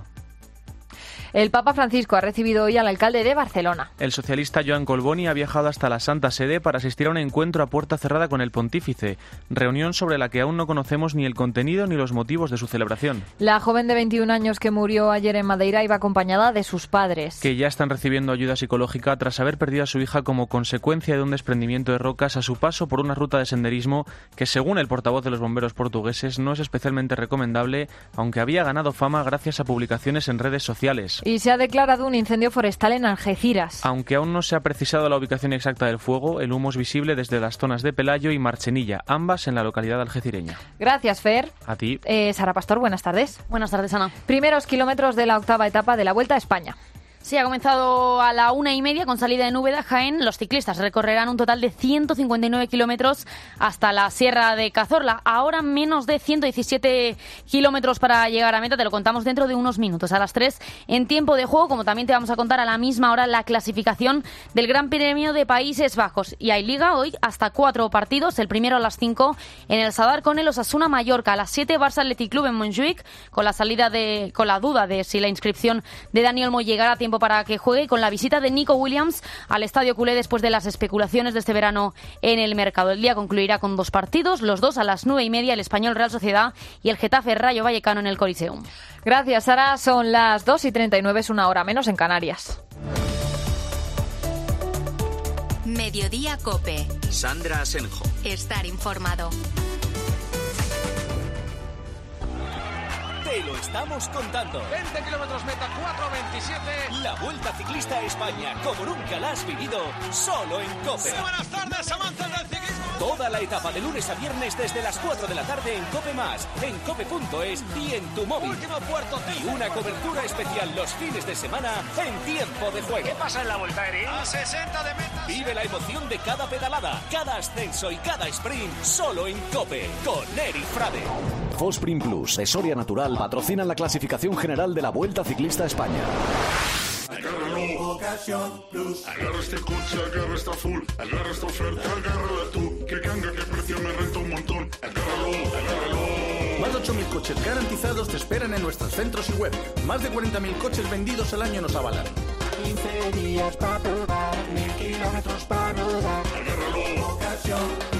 El Papa Francisco ha recibido hoy al alcalde de Barcelona. El socialista Joan Colboni ha viajado hasta la Santa Sede para asistir a un encuentro a puerta cerrada con el pontífice, reunión sobre la que aún no conocemos ni el contenido ni los motivos de su celebración. La joven de 21 años que murió ayer en Madeira iba acompañada de sus padres, que ya están recibiendo ayuda psicológica tras haber perdido a su hija como consecuencia de un desprendimiento de rocas a su paso por una ruta de senderismo que, según el portavoz de los bomberos portugueses, no es especialmente recomendable, aunque había ganado fama gracias a publicaciones en redes sociales. Y se ha declarado un incendio forestal en Algeciras. Aunque aún no se ha precisado la ubicación exacta del fuego, el humo es visible desde las zonas de Pelayo y Marchenilla, ambas en la localidad algecireña. Gracias, Fer. A ti. Sara Pastor, buenas tardes. Buenas tardes, Ana. Primeros kilómetros de la octava etapa de la Vuelta a España. Sí, ha comenzado a la 1:30 con salida en Úbeda, Jaén. Los ciclistas recorrerán un total de 159 kilómetros hasta la Sierra de Cazorla. Ahora menos de 117 kilómetros para llegar a meta. Te lo contamos dentro de unos minutos. A las 3 en tiempo de juego, como también te vamos a contar a la misma hora la clasificación del Gran Premio de Países Bajos. Y hay liga hoy hasta 4 partidos. El primero a las 5 en el Sadar con el Osasuna Mallorca. A las 7 Barça Athletic Club en Montjuïc con la duda de si la inscripción de Dani Olmo llegará a tiempo para que juegue, y con la visita de Nico Williams al Estadio Culé después de las especulaciones de este verano en el mercado. El día concluirá con 2 partidos, los dos a las 9:30, el Español Real Sociedad y el Getafe Rayo Vallecano en el Coliseum. Gracias, Sara. Son las 2:39, es una hora menos en Canarias. Mediodía COPE. Sandra Asenjo. Estar informado. Te lo estamos contando. 20 kilómetros meta, 4:27. La Vuelta Ciclista a España, como nunca la has vivido, solo en COPE. Buenas tardes, amantes del ciclismo. Toda la etapa de lunes a viernes desde las 4 de la tarde en COPE+, en cope.es y en tu móvil. Último puerto. Y una cobertura especial los fines de semana en tiempo de juego. ¿Qué pasa en la Vuelta, Eri? A 60 de meta. Vive la emoción de cada pedalada, cada ascenso y cada sprint, solo en COPE, con Eric Frade. Fosprin Plus de Soria Natural patrocinan la clasificación general de la Vuelta Ciclista a España. Agárralo, Ocasión Plus. Agarra este coche, agarra esta full. Agarra esta oferta, agárrala tú. Que canga, que precio me renta un montón. Agárralo. Más de 8.000 coches garantizados te esperan en nuestros centros y web. Más de 40.000 coches vendidos al año nos avalan. 15 días para probar, 1.000 kilómetros para rodar. Agárralo, Ocasión Plus.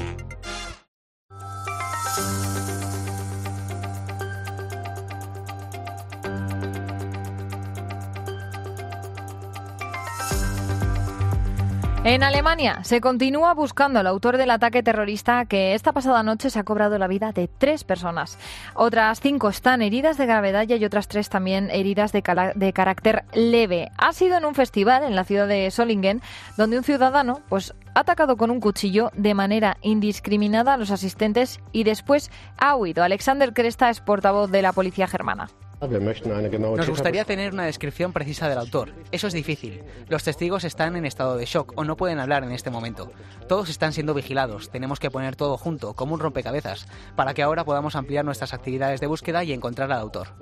En Alemania se continúa buscando al autor del ataque terrorista que esta pasada noche se ha cobrado la vida de 3 personas. Otras 5 están heridas de gravedad y hay otras 3 también heridas de carácter leve. Ha sido en un festival en la ciudad de Solingen donde un ciudadano ha atacado con un cuchillo de manera indiscriminada a los asistentes y después ha huido. Alexander Kresta es portavoz de la policía germana. Nos gustaría tener una descripción precisa del autor. Eso es difícil. Los testigos están en estado de shock o no pueden hablar en este momento. Todos están siendo vigilados. Tenemos que poner todo junto, como un rompecabezas, para que ahora podamos ampliar nuestras actividades de búsqueda y encontrar al autor.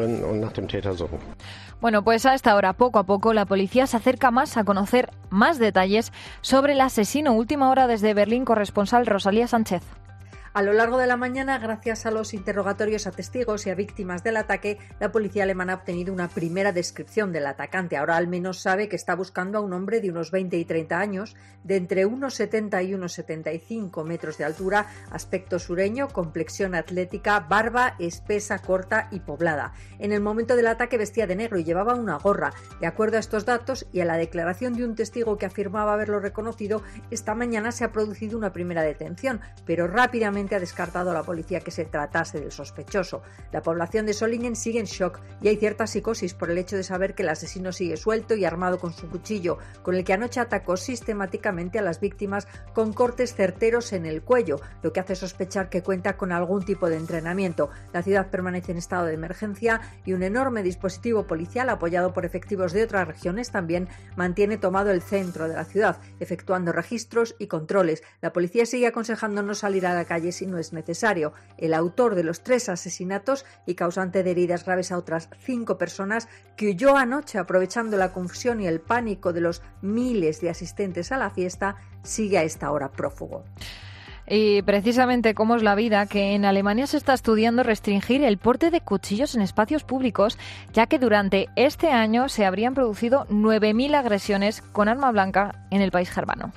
Bueno, pues a esta hora, poco a poco, la policía se acerca más a conocer más detalles sobre el asesino. Última hora desde Berlín, corresponsal Rosalía Sánchez. A lo largo de la mañana, gracias a los interrogatorios a testigos y a víctimas del ataque, la policía alemana ha obtenido una primera descripción del atacante. Ahora al menos sabe que está buscando a un hombre de unos 20 y 30 años, de entre 1,70 y 1,75 metros de altura, aspecto sureño, complexión atlética, barba espesa, corta y poblada. En el momento del ataque vestía de negro y llevaba una gorra. De acuerdo a estos datos y a la declaración de un testigo que afirmaba haberlo reconocido, esta mañana se ha producido una primera detención, pero rápidamente ha descartado a la policía que se tratase del sospechoso. La población de Solingen sigue en shock y hay cierta psicosis por el hecho de saber que el asesino sigue suelto y armado con su cuchillo, con el que anoche atacó sistemáticamente a las víctimas con cortes certeros en el cuello, lo que hace sospechar que cuenta con algún tipo de entrenamiento. La ciudad permanece en estado de emergencia y un enorme dispositivo policial apoyado por efectivos de otras regiones también mantiene tomado el centro de la ciudad, efectuando registros y controles. La policía sigue aconsejando no salir a la calle si no es necesario. El autor de los 3 asesinatos y causante de heridas graves a otras 5 personas, que huyó anoche aprovechando la confusión y el pánico de los miles de asistentes a la fiesta, sigue a esta hora prófugo. Y precisamente cómo es la vida, que en Alemania se está estudiando restringir el porte de cuchillos en espacios públicos, ya que durante este año se habrían producido 9.000 agresiones con arma blanca en el país germano.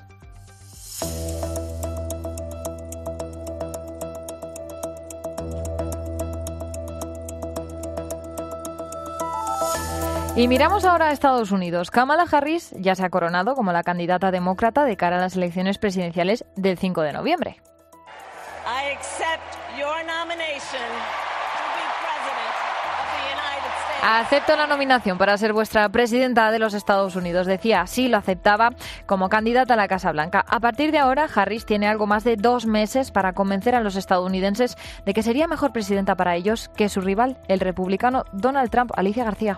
Y miramos ahora a Estados Unidos. Kamala Harris ya se ha coronado como la candidata demócrata de cara a las elecciones presidenciales del 5 de noviembre. I accept your nomination to be president of the United States. Acepto la nominación para ser vuestra presidenta de los Estados Unidos. Decía, sí, lo aceptaba como candidata a la Casa Blanca. A partir de ahora, Harris tiene algo más de 2 meses para convencer a los estadounidenses de que sería mejor presidenta para ellos que su rival, el republicano Donald Trump. Alicia García.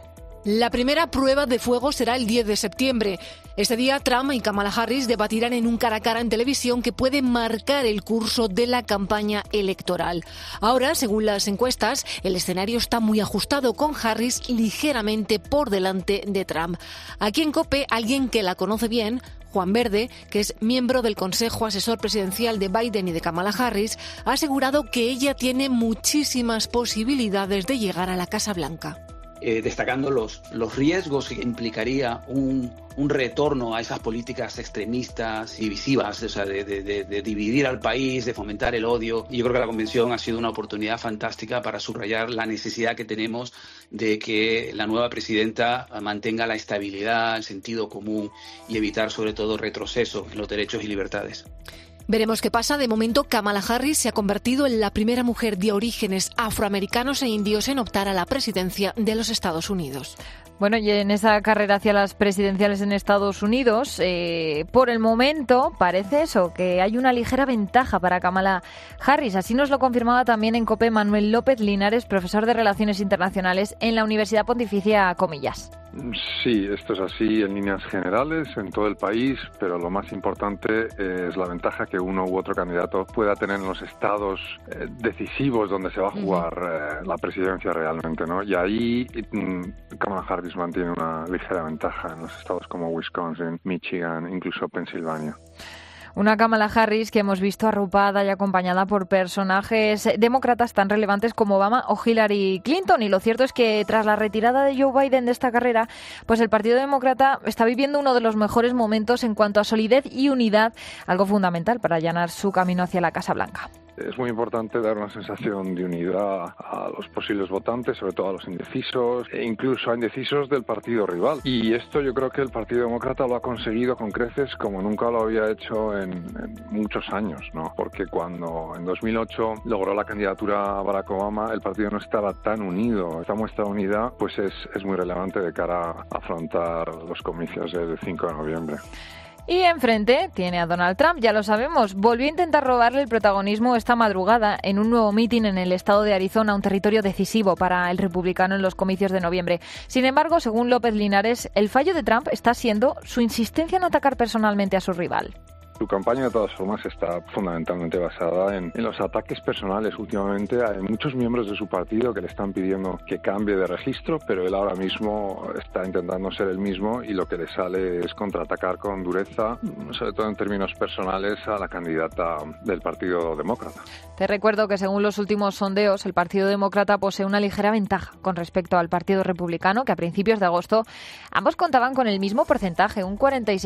La primera prueba de fuego será el 10 de septiembre. Ese día, Trump y Kamala Harris debatirán en un cara a cara en televisión que puede marcar el curso de la campaña electoral. Ahora, según las encuestas, el escenario está muy ajustado, con Harris ligeramente por delante de Trump. Aquí en COPE, alguien que la conoce bien, Juan Verde, que es miembro del Consejo Asesor Presidencial de Biden y de Kamala Harris, ha asegurado que ella tiene muchísimas posibilidades de llegar a la Casa Blanca. Destacando los riesgos que implicaría un retorno a esas políticas extremistas y divisivas, o sea, de dividir al país, de fomentar el odio. Y yo creo que la convención ha sido una oportunidad fantástica para subrayar la necesidad que tenemos de que la nueva presidenta mantenga la estabilidad, el sentido común y evitar sobre todo retroceso en los derechos y libertades. Veremos qué pasa. De momento, Kamala Harris se ha convertido en la primera mujer de orígenes afroamericanos e indios en optar a la presidencia de los Estados Unidos. Bueno, y en esa carrera hacia las presidenciales en Estados Unidos, por el momento parece eso, que hay una ligera ventaja para Kamala Harris. Así nos lo confirmaba también en COPE Manuel López Linares, profesor de Relaciones Internacionales en la Universidad Pontificia Comillas. Sí, esto es así en líneas generales en todo el país, pero lo más importante es la ventaja que uno u otro candidato pueda tener en los estados decisivos donde se va a jugar la presidencia realmente, ¿no? Y ahí Kamala Harris mantiene una ligera ventaja en los estados como Wisconsin, Michigan, incluso Pensilvania. Una Kamala Harris que hemos visto arropada y acompañada por personajes demócratas tan relevantes como Obama o Hillary Clinton. Y lo cierto es que tras la retirada de Joe Biden de esta carrera, pues el Partido Demócrata está viviendo uno de los mejores momentos en cuanto a solidez y unidad, algo fundamental para allanar su camino hacia la Casa Blanca. Es muy importante dar una sensación de unidad a los posibles votantes, sobre todo a los indecisos, e incluso a indecisos del partido rival. Y esto yo creo que el Partido Demócrata lo ha conseguido con creces como nunca lo había hecho en muchos años, ¿no? Porque cuando en 2008 logró la candidatura a Barack Obama, el partido no estaba tan unido. Esta muestra de unidad pues es muy relevante de cara a afrontar los comicios del 5 de noviembre. Y enfrente tiene a Donald Trump, ya lo sabemos. Volvió a intentar robarle el protagonismo esta madrugada en un nuevo mitin en el estado de Arizona, un territorio decisivo para el republicano en los comicios de noviembre. Sin embargo, según López Linares, el fallo de Trump está siendo su insistencia en atacar personalmente a su rival. Su campaña, de todas formas, está fundamentalmente basada en los ataques personales. Últimamente hay muchos miembros de su partido que le están pidiendo que cambie de registro, pero él ahora mismo está intentando ser el mismo y lo que le sale es contraatacar con dureza, sobre todo en términos personales, a la candidata del Partido Demócrata. Te recuerdo que según los últimos sondeos, el Partido Demócrata posee una ligera ventaja con respecto al Partido Republicano, que a principios de agosto ambos contaban con el mismo porcentaje, un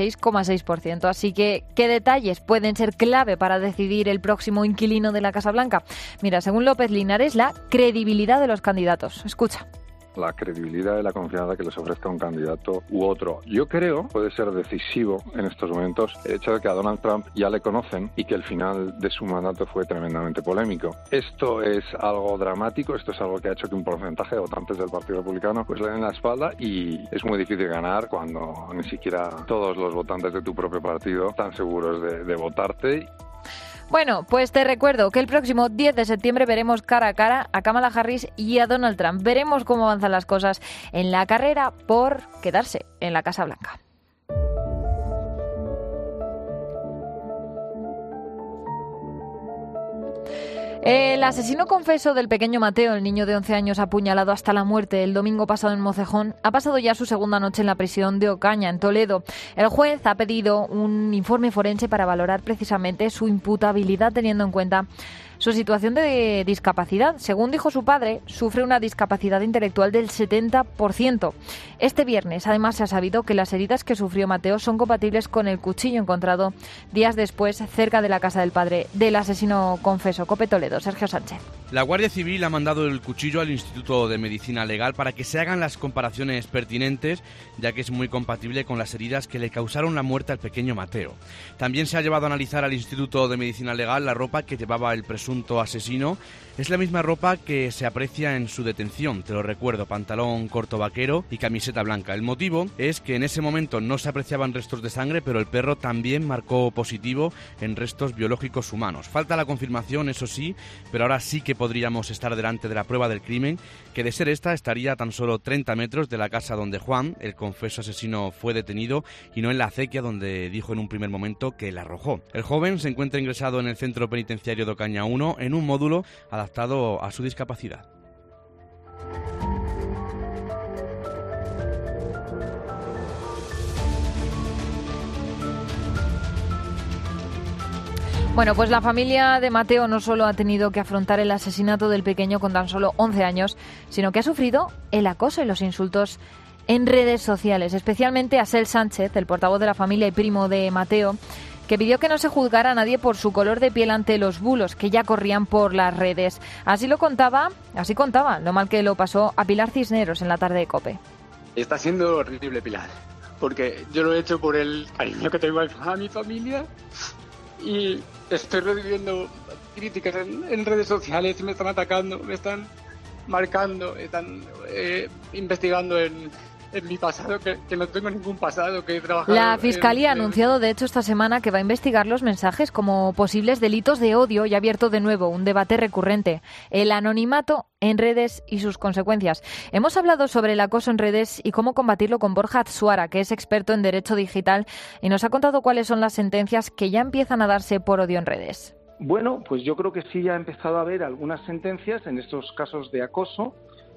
46,6%. Así que, ¿qué detalles pueden ser clave para decidir el próximo inquilino de la Casa Blanca? Mira, según López Linares, la credibilidad de los candidatos. Escucha. La credibilidad y la confianza que les ofrezca un candidato u otro. Yo creo puede ser decisivo en estos momentos el hecho de que a Donald Trump ya le conocen y que el final de su mandato fue tremendamente polémico. Esto es algo dramático, esto es algo que ha hecho que un porcentaje de votantes del Partido Republicano pues le den la espalda, y es muy difícil ganar cuando ni siquiera todos los votantes de tu propio partido están seguros de votarte. Bueno, pues te recuerdo que el próximo 10 de septiembre veremos cara a cara a Kamala Harris y a Donald Trump. Veremos cómo avanzan las cosas en la carrera por quedarse en la Casa Blanca. El asesino confeso del pequeño Mateo, el niño de 11 años apuñalado hasta la muerte el domingo pasado en Mocejón, ha pasado ya su segunda noche en la prisión de Ocaña, en Toledo. El juez ha pedido un informe forense para valorar precisamente su imputabilidad, teniendo en cuenta su situación de discapacidad. Según dijo su padre, sufre una discapacidad intelectual del 70%. Este viernes, además, se ha sabido que las heridas que sufrió Mateo son compatibles con el cuchillo encontrado días después cerca de la casa del padre del asesino confeso. COPE Toledo, Sergio Sánchez. La Guardia Civil ha mandado el cuchillo al Instituto de Medicina Legal para que se hagan las comparaciones pertinentes, ya que es muy compatible con las heridas que le causaron la muerte al pequeño Mateo. También se ha llevado a analizar al Instituto de Medicina Legal la ropa que llevaba el presunto presunto asesino es la misma ropa que se aprecia en su detención, te lo recuerdo, pantalón corto vaquero y camiseta blanca. El motivo es que en ese momento no se apreciaban restos de sangre, pero el perro también marcó positivo en restos biológicos humanos. Falta la confirmación, eso sí, pero ahora sí que podríamos estar delante de la prueba del crimen, que de ser esta estaría a tan solo 30 metros de la casa donde Juan, el confeso asesino, fue detenido y no en la acequia donde dijo en un primer momento que la arrojó. El joven se encuentra ingresado en el centro penitenciario de Ocaña 1 en un módulo adaptado a su discapacidad. Bueno, pues la familia de Mateo no solo ha tenido que afrontar el asesinato del pequeño con tan solo 11 años, sino que ha sufrido el acoso y los insultos en redes sociales, especialmente Asel Sánchez, el portavoz de la familia y primo de Mateo, que pidió que no se juzgara a nadie por su color de piel ante los bulos que ya corrían por las redes. Así contaba lo mal que lo pasó a Pilar Cisneros en la tarde de COPE. Está siendo horrible, Pilar, porque yo lo he hecho por el cariño que tengo a mi familia y estoy recibiendo críticas en redes sociales, me están atacando, me están marcando, están investigando en mi pasado, que no tengo ningún pasado, que he trabajado... La Fiscalía ha anunciado, de hecho, esta semana que va a investigar los mensajes como posibles delitos de odio y ha abierto de nuevo un debate recurrente, el anonimato en redes y sus consecuencias. Hemos hablado sobre el acoso en redes y cómo combatirlo con Borja Atsuara, que es experto en derecho digital, y nos ha contado cuáles son las sentencias que ya empiezan a darse por odio en redes. Bueno, pues yo creo que sí ya ha empezado a haber algunas sentencias en estos casos de acoso,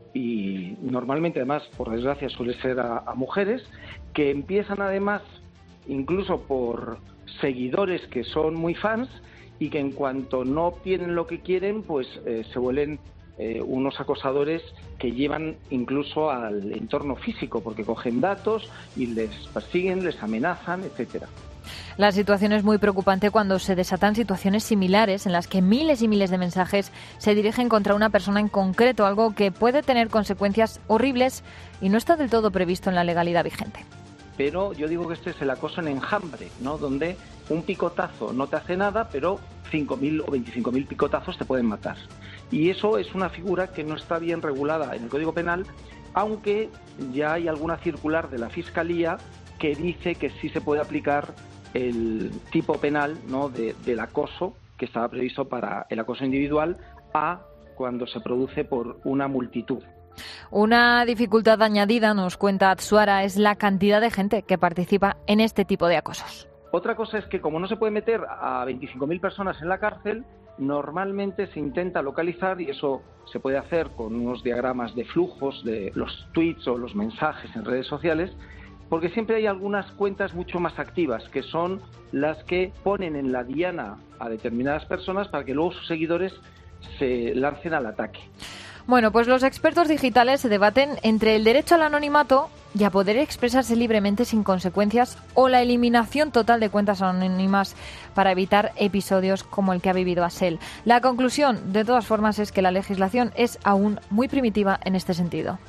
y normalmente además, por desgracia, suele ser a mujeres, que empiezan además incluso por seguidores que son muy fans y que en cuanto no obtienen lo que quieren, pues se vuelven unos acosadores que llevan incluso al entorno físico, porque cogen datos y les persiguen, les amenazan, etcétera. La situación es muy preocupante cuando se desatan situaciones similares en las que miles y miles de mensajes se dirigen contra una persona en concreto, algo que puede tener consecuencias horribles y no está del todo previsto en la legalidad vigente. Pero yo digo que este es el acoso en enjambre, ¿no? Donde un picotazo no te hace nada, pero 5.000 o 25.000 picotazos te pueden matar. Y eso es una figura que no está bien regulada en el Código Penal, aunque ya hay alguna circular de la Fiscalía que dice que sí se puede aplicar el tipo penal, ¿no?, del acoso que estaba previsto para el acoso individual a cuando se produce por una multitud. Una dificultad añadida, nos cuenta Atsuara, es la cantidad de gente que participa en este tipo de acosos. Otra cosa es que como no se puede meter a 25.000 personas en la cárcel, normalmente se intenta localizar, y eso se puede hacer con unos diagramas de flujos de los tweets o los mensajes en redes sociales, porque siempre hay algunas cuentas mucho más activas, que son las que ponen en la diana a determinadas personas para que luego sus seguidores se lancen al ataque. Bueno, pues los expertos digitales se debaten entre el derecho al anonimato y a poder expresarse libremente sin consecuencias o la eliminación total de cuentas anónimas para evitar episodios como el que ha vivido Asel. La conclusión, de todas formas, es que la legislación es aún muy primitiva en este sentido.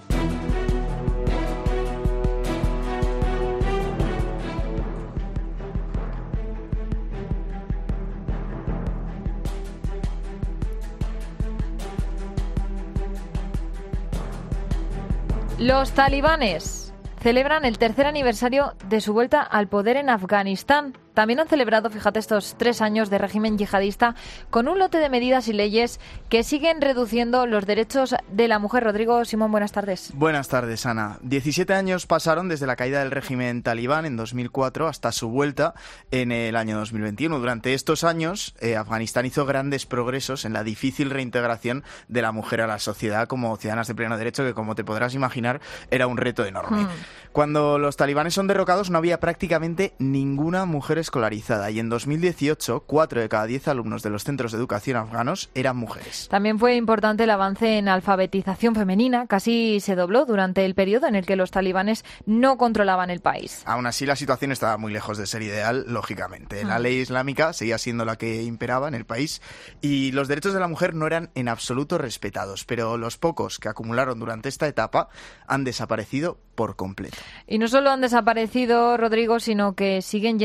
Los talibanes celebran el tercer aniversario de su vuelta al poder en Afganistán. También han celebrado, fíjate, estos 3 años de régimen yihadista con un lote de medidas y leyes que siguen reduciendo los derechos de la mujer. Rodrigo Simón, buenas tardes. Buenas tardes, Ana. 17 años pasaron desde la caída del régimen talibán en 2004 hasta su vuelta en el año 2021. Durante estos años, Afganistán hizo grandes progresos en la difícil reintegración de la mujer a la sociedad como ciudadanas de pleno derecho, que, como te podrás imaginar, era un reto enorme. Cuando los talibanes son derrocados, no había prácticamente ninguna mujer escolarizada, y en 2018 4 de cada 10 alumnos de los centros de educación afganos eran mujeres. También fue importante el avance en alfabetización femenina, casi se dobló durante el periodo en el que los talibanes no controlaban el país. Aún así, la situación estaba muy lejos de ser ideal, lógicamente. La ley islámica seguía siendo la que imperaba en el país y los derechos de la mujer no eran en absoluto respetados, pero los pocos que acumularon durante esta etapa han desaparecido por completo. Y no solo han desaparecido, Rodrigo, sino que siguen yendo a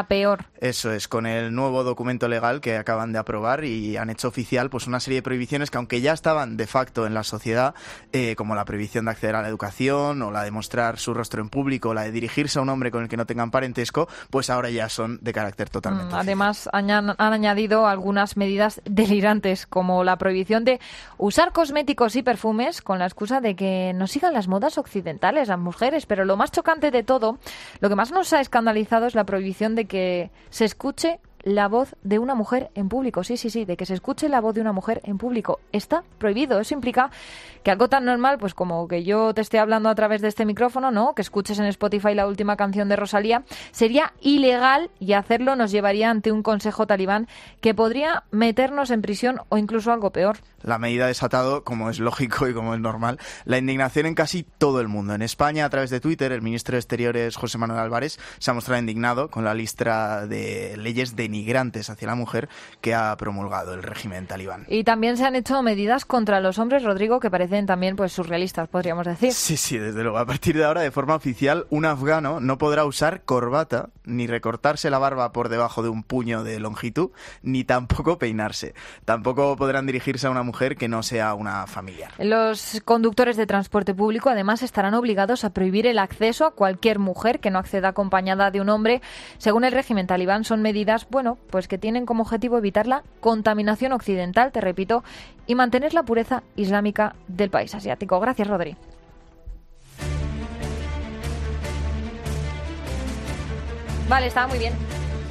a peor. Eso es, con el nuevo documento legal que acaban de aprobar y han hecho oficial pues una serie de prohibiciones que, aunque ya estaban de facto en la sociedad, como la prohibición de acceder a la educación o la de mostrar su rostro en público o la de dirigirse a un hombre con el que no tengan parentesco, pues ahora ya son de carácter totalmente. Además, han añadido algunas medidas delirantes, como la prohibición de usar cosméticos y perfumes con la excusa de que no sigan las modas occidentales las mujeres. Pero lo más chocante de todo, lo que más nos ha escandalizado es la prohibición de que se escuche la voz de una mujer en público. Sí, de que se escuche la voz de una mujer en público. Está prohibido. Eso implica que algo tan normal, pues como que yo te esté hablando a través de este micrófono, ¿no? Que escuches en Spotify la última canción de Rosalía, sería ilegal, y hacerlo nos llevaría ante un consejo talibán que podría meternos en prisión o incluso algo peor. La medida ha desatado, como es lógico y como es normal, la indignación en casi todo el mundo. En España, a través de Twitter, el ministro de Exteriores, José Manuel Álvarez, se ha mostrado indignado con la lista de leyes denigrantes hacia la mujer que ha promulgado el régimen talibán. Y también se han hecho medidas contra los hombres, Rodrigo, que parecen también pues surrealistas, podríamos decir. Sí, desde luego. A partir de ahora, de forma oficial, un afgano no podrá usar corbata, ni recortarse la barba por debajo de un puño de longitud, ni tampoco peinarse. Tampoco podrán dirigirse a una mujer que no sea una familiar. Los conductores de transporte público además estarán obligados a prohibir el acceso a cualquier mujer que no acceda acompañada de un hombre. Según el régimen talibán, son medidas, pues que tienen como objetivo evitar la contaminación occidental, te repito, y mantener la pureza islámica del país asiático. Gracias, Rodri. Vale, estaba muy bien.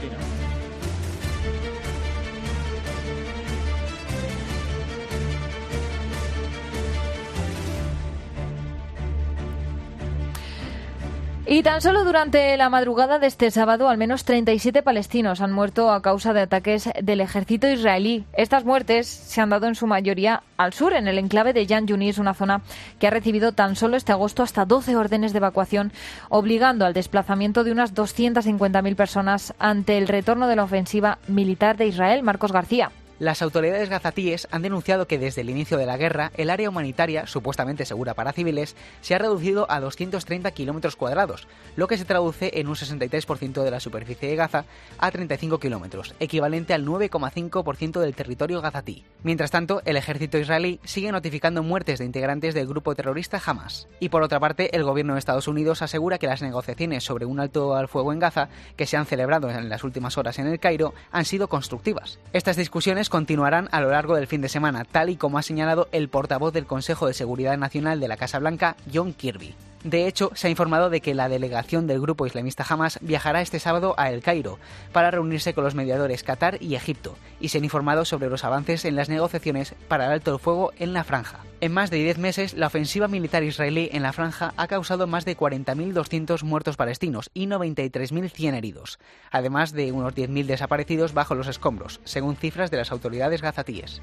Y tan solo durante la madrugada de este sábado, al menos 37 palestinos han muerto a causa de ataques del ejército israelí. Estas muertes se han dado en su mayoría al sur, en el enclave de Yan Yunis, una zona que ha recibido tan solo este agosto hasta 12 órdenes de evacuación, obligando al desplazamiento de unas 250.000 personas ante el retorno de la ofensiva militar de Israel. Marcos García. Las autoridades gazatíes han denunciado que desde el inicio de la guerra, el área humanitaria, supuestamente segura para civiles, se ha reducido a 230 kilómetros cuadrados, lo que se traduce en un 63% de la superficie de Gaza a 35 kilómetros, equivalente al 9,5% del territorio gazatí. Mientras tanto, el ejército israelí sigue notificando muertes de integrantes del grupo terrorista Hamas. Y por otra parte, el gobierno de Estados Unidos asegura que las negociaciones sobre un alto al fuego en Gaza, que se han celebrado en las últimas horas en El Cairo, han sido constructivas. Estas discusiones continuarán a lo largo del fin de semana, tal y como ha señalado el portavoz del Consejo de Seguridad Nacional de la Casa Blanca, John Kirby. De hecho, se ha informado de que la delegación del grupo islamista Hamas viajará este sábado a El Cairo para reunirse con los mediadores Qatar y Egipto, y se han informado sobre los avances en las negociaciones para el alto el fuego en la franja. En más de 10 meses, la ofensiva militar israelí en la franja ha causado más de 40.200 muertos palestinos y 93.100 heridos, además de unos 10.000 desaparecidos bajo los escombros, según cifras de las autoridades gazatíes.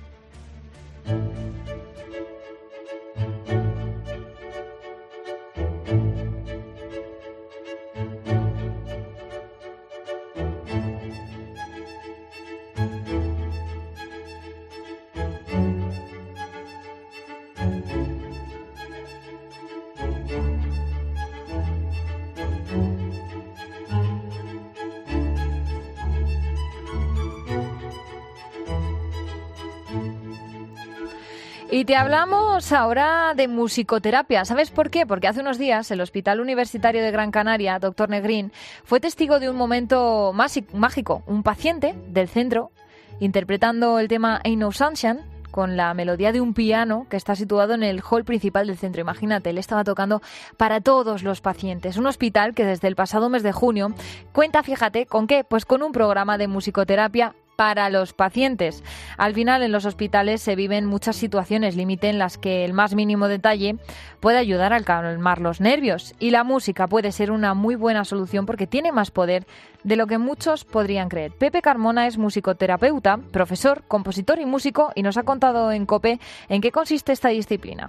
Y te hablamos ahora de musicoterapia. ¿Sabes por qué? Porque hace unos días el Hospital Universitario de Gran Canaria, Dr. Negrín, fue testigo de un momento mágico. Un paciente del centro, interpretando el tema Ain't No Sunshine, con la melodía de un piano que está situado en el hall principal del centro. Imagínate, él estaba tocando para todos los pacientes. Un hospital que desde el pasado mes de junio cuenta, fíjate, ¿con qué? Pues con un programa de musicoterapia para los pacientes. Al final, en los hospitales se viven muchas situaciones límite en las que el más mínimo detalle puede ayudar a calmar los nervios, y la música puede ser una muy buena solución porque tiene más poder de lo que muchos podrían creer. Pepe Carmona es musicoterapeuta, profesor, compositor y músico, y nos ha contado en COPE en qué consiste esta disciplina.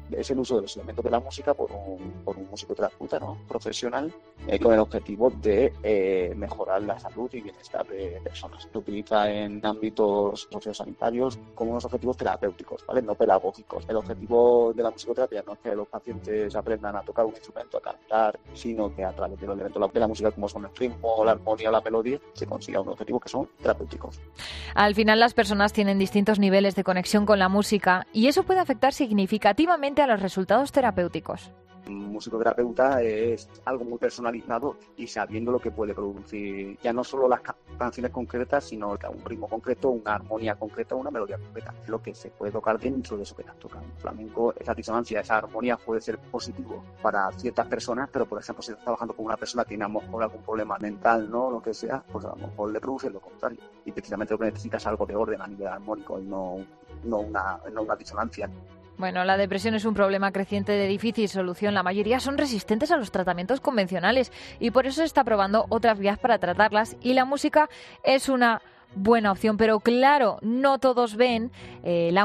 es el uso de los elementos de la música por un musicoterapeuta, ¿no?, profesional, con el objetivo de mejorar la salud y bienestar de personas. Se utiliza en ámbitos sociosanitarios con unos objetivos terapéuticos, ¿vale?, no pedagógicos. El objetivo de la musicoterapia no es que los pacientes aprendan a tocar un instrumento, a cantar, sino que a través de los elementos de la música, como son el ritmo, la armonía, la melodía, se consiga unos objetivos que son terapéuticos. Al final, las personas tienen distintos niveles de conexión con la música y eso puede afectar significativamente a los resultados terapéuticos. Un musicoterapeuta es algo muy personalizado y sabiendo lo que puede producir ya no solo las canciones concretas, sino un ritmo concreto, una armonía concreta, una melodía concreta, lo que se puede tocar dentro de eso que estás tocando. En flamenco, esa disonancia, esa armonía puede ser positivo para ciertas personas, pero por ejemplo si estás trabajando con una persona que tiene a lo mejor algún problema mental, ¿no?, lo que sea, pues a lo mejor le produce lo contrario y precisamente lo que necesitas es algo de orden a nivel armónico y no una disonancia. Bueno, la depresión es un problema creciente de difícil solución. La mayoría son resistentes a los tratamientos convencionales y por eso se está probando otras vías para tratarlas y la música es una buena opción, pero claro, no todos ven la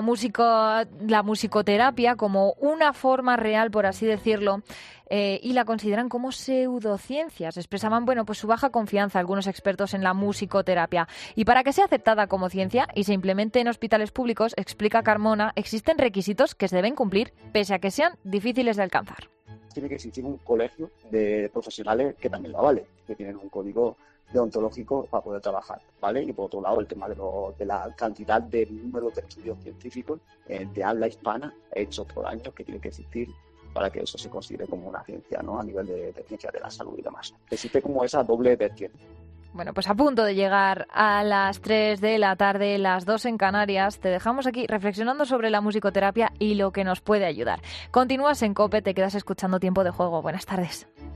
musicoterapia como una forma real, por así decirlo, y la consideran como pseudociencias. Expresaban, pues su baja confianza algunos expertos en la musicoterapia. Y para que sea aceptada como ciencia y se implemente en hospitales públicos, explica Carmona, existen requisitos que se deben cumplir, pese a que sean difíciles de alcanzar. Tiene que existir un colegio de profesionales que también lo avale, que tienen un código deontológico para poder trabajar, ¿vale? Y por otro lado, el tema de la cantidad de números de estudios científicos de habla hispana hechos por años que tiene que existir para que eso se considere como una ciencia, ¿no?, a nivel de ciencia de la salud y demás. Existe como esa doble vertiente. Bueno, pues a punto de llegar a las 3 de la tarde, las 2 en Canarias, te dejamos aquí reflexionando sobre la musicoterapia y lo que nos puede ayudar. Continúas en COPE, te quedas escuchando Tiempo de Juego. Buenas tardes.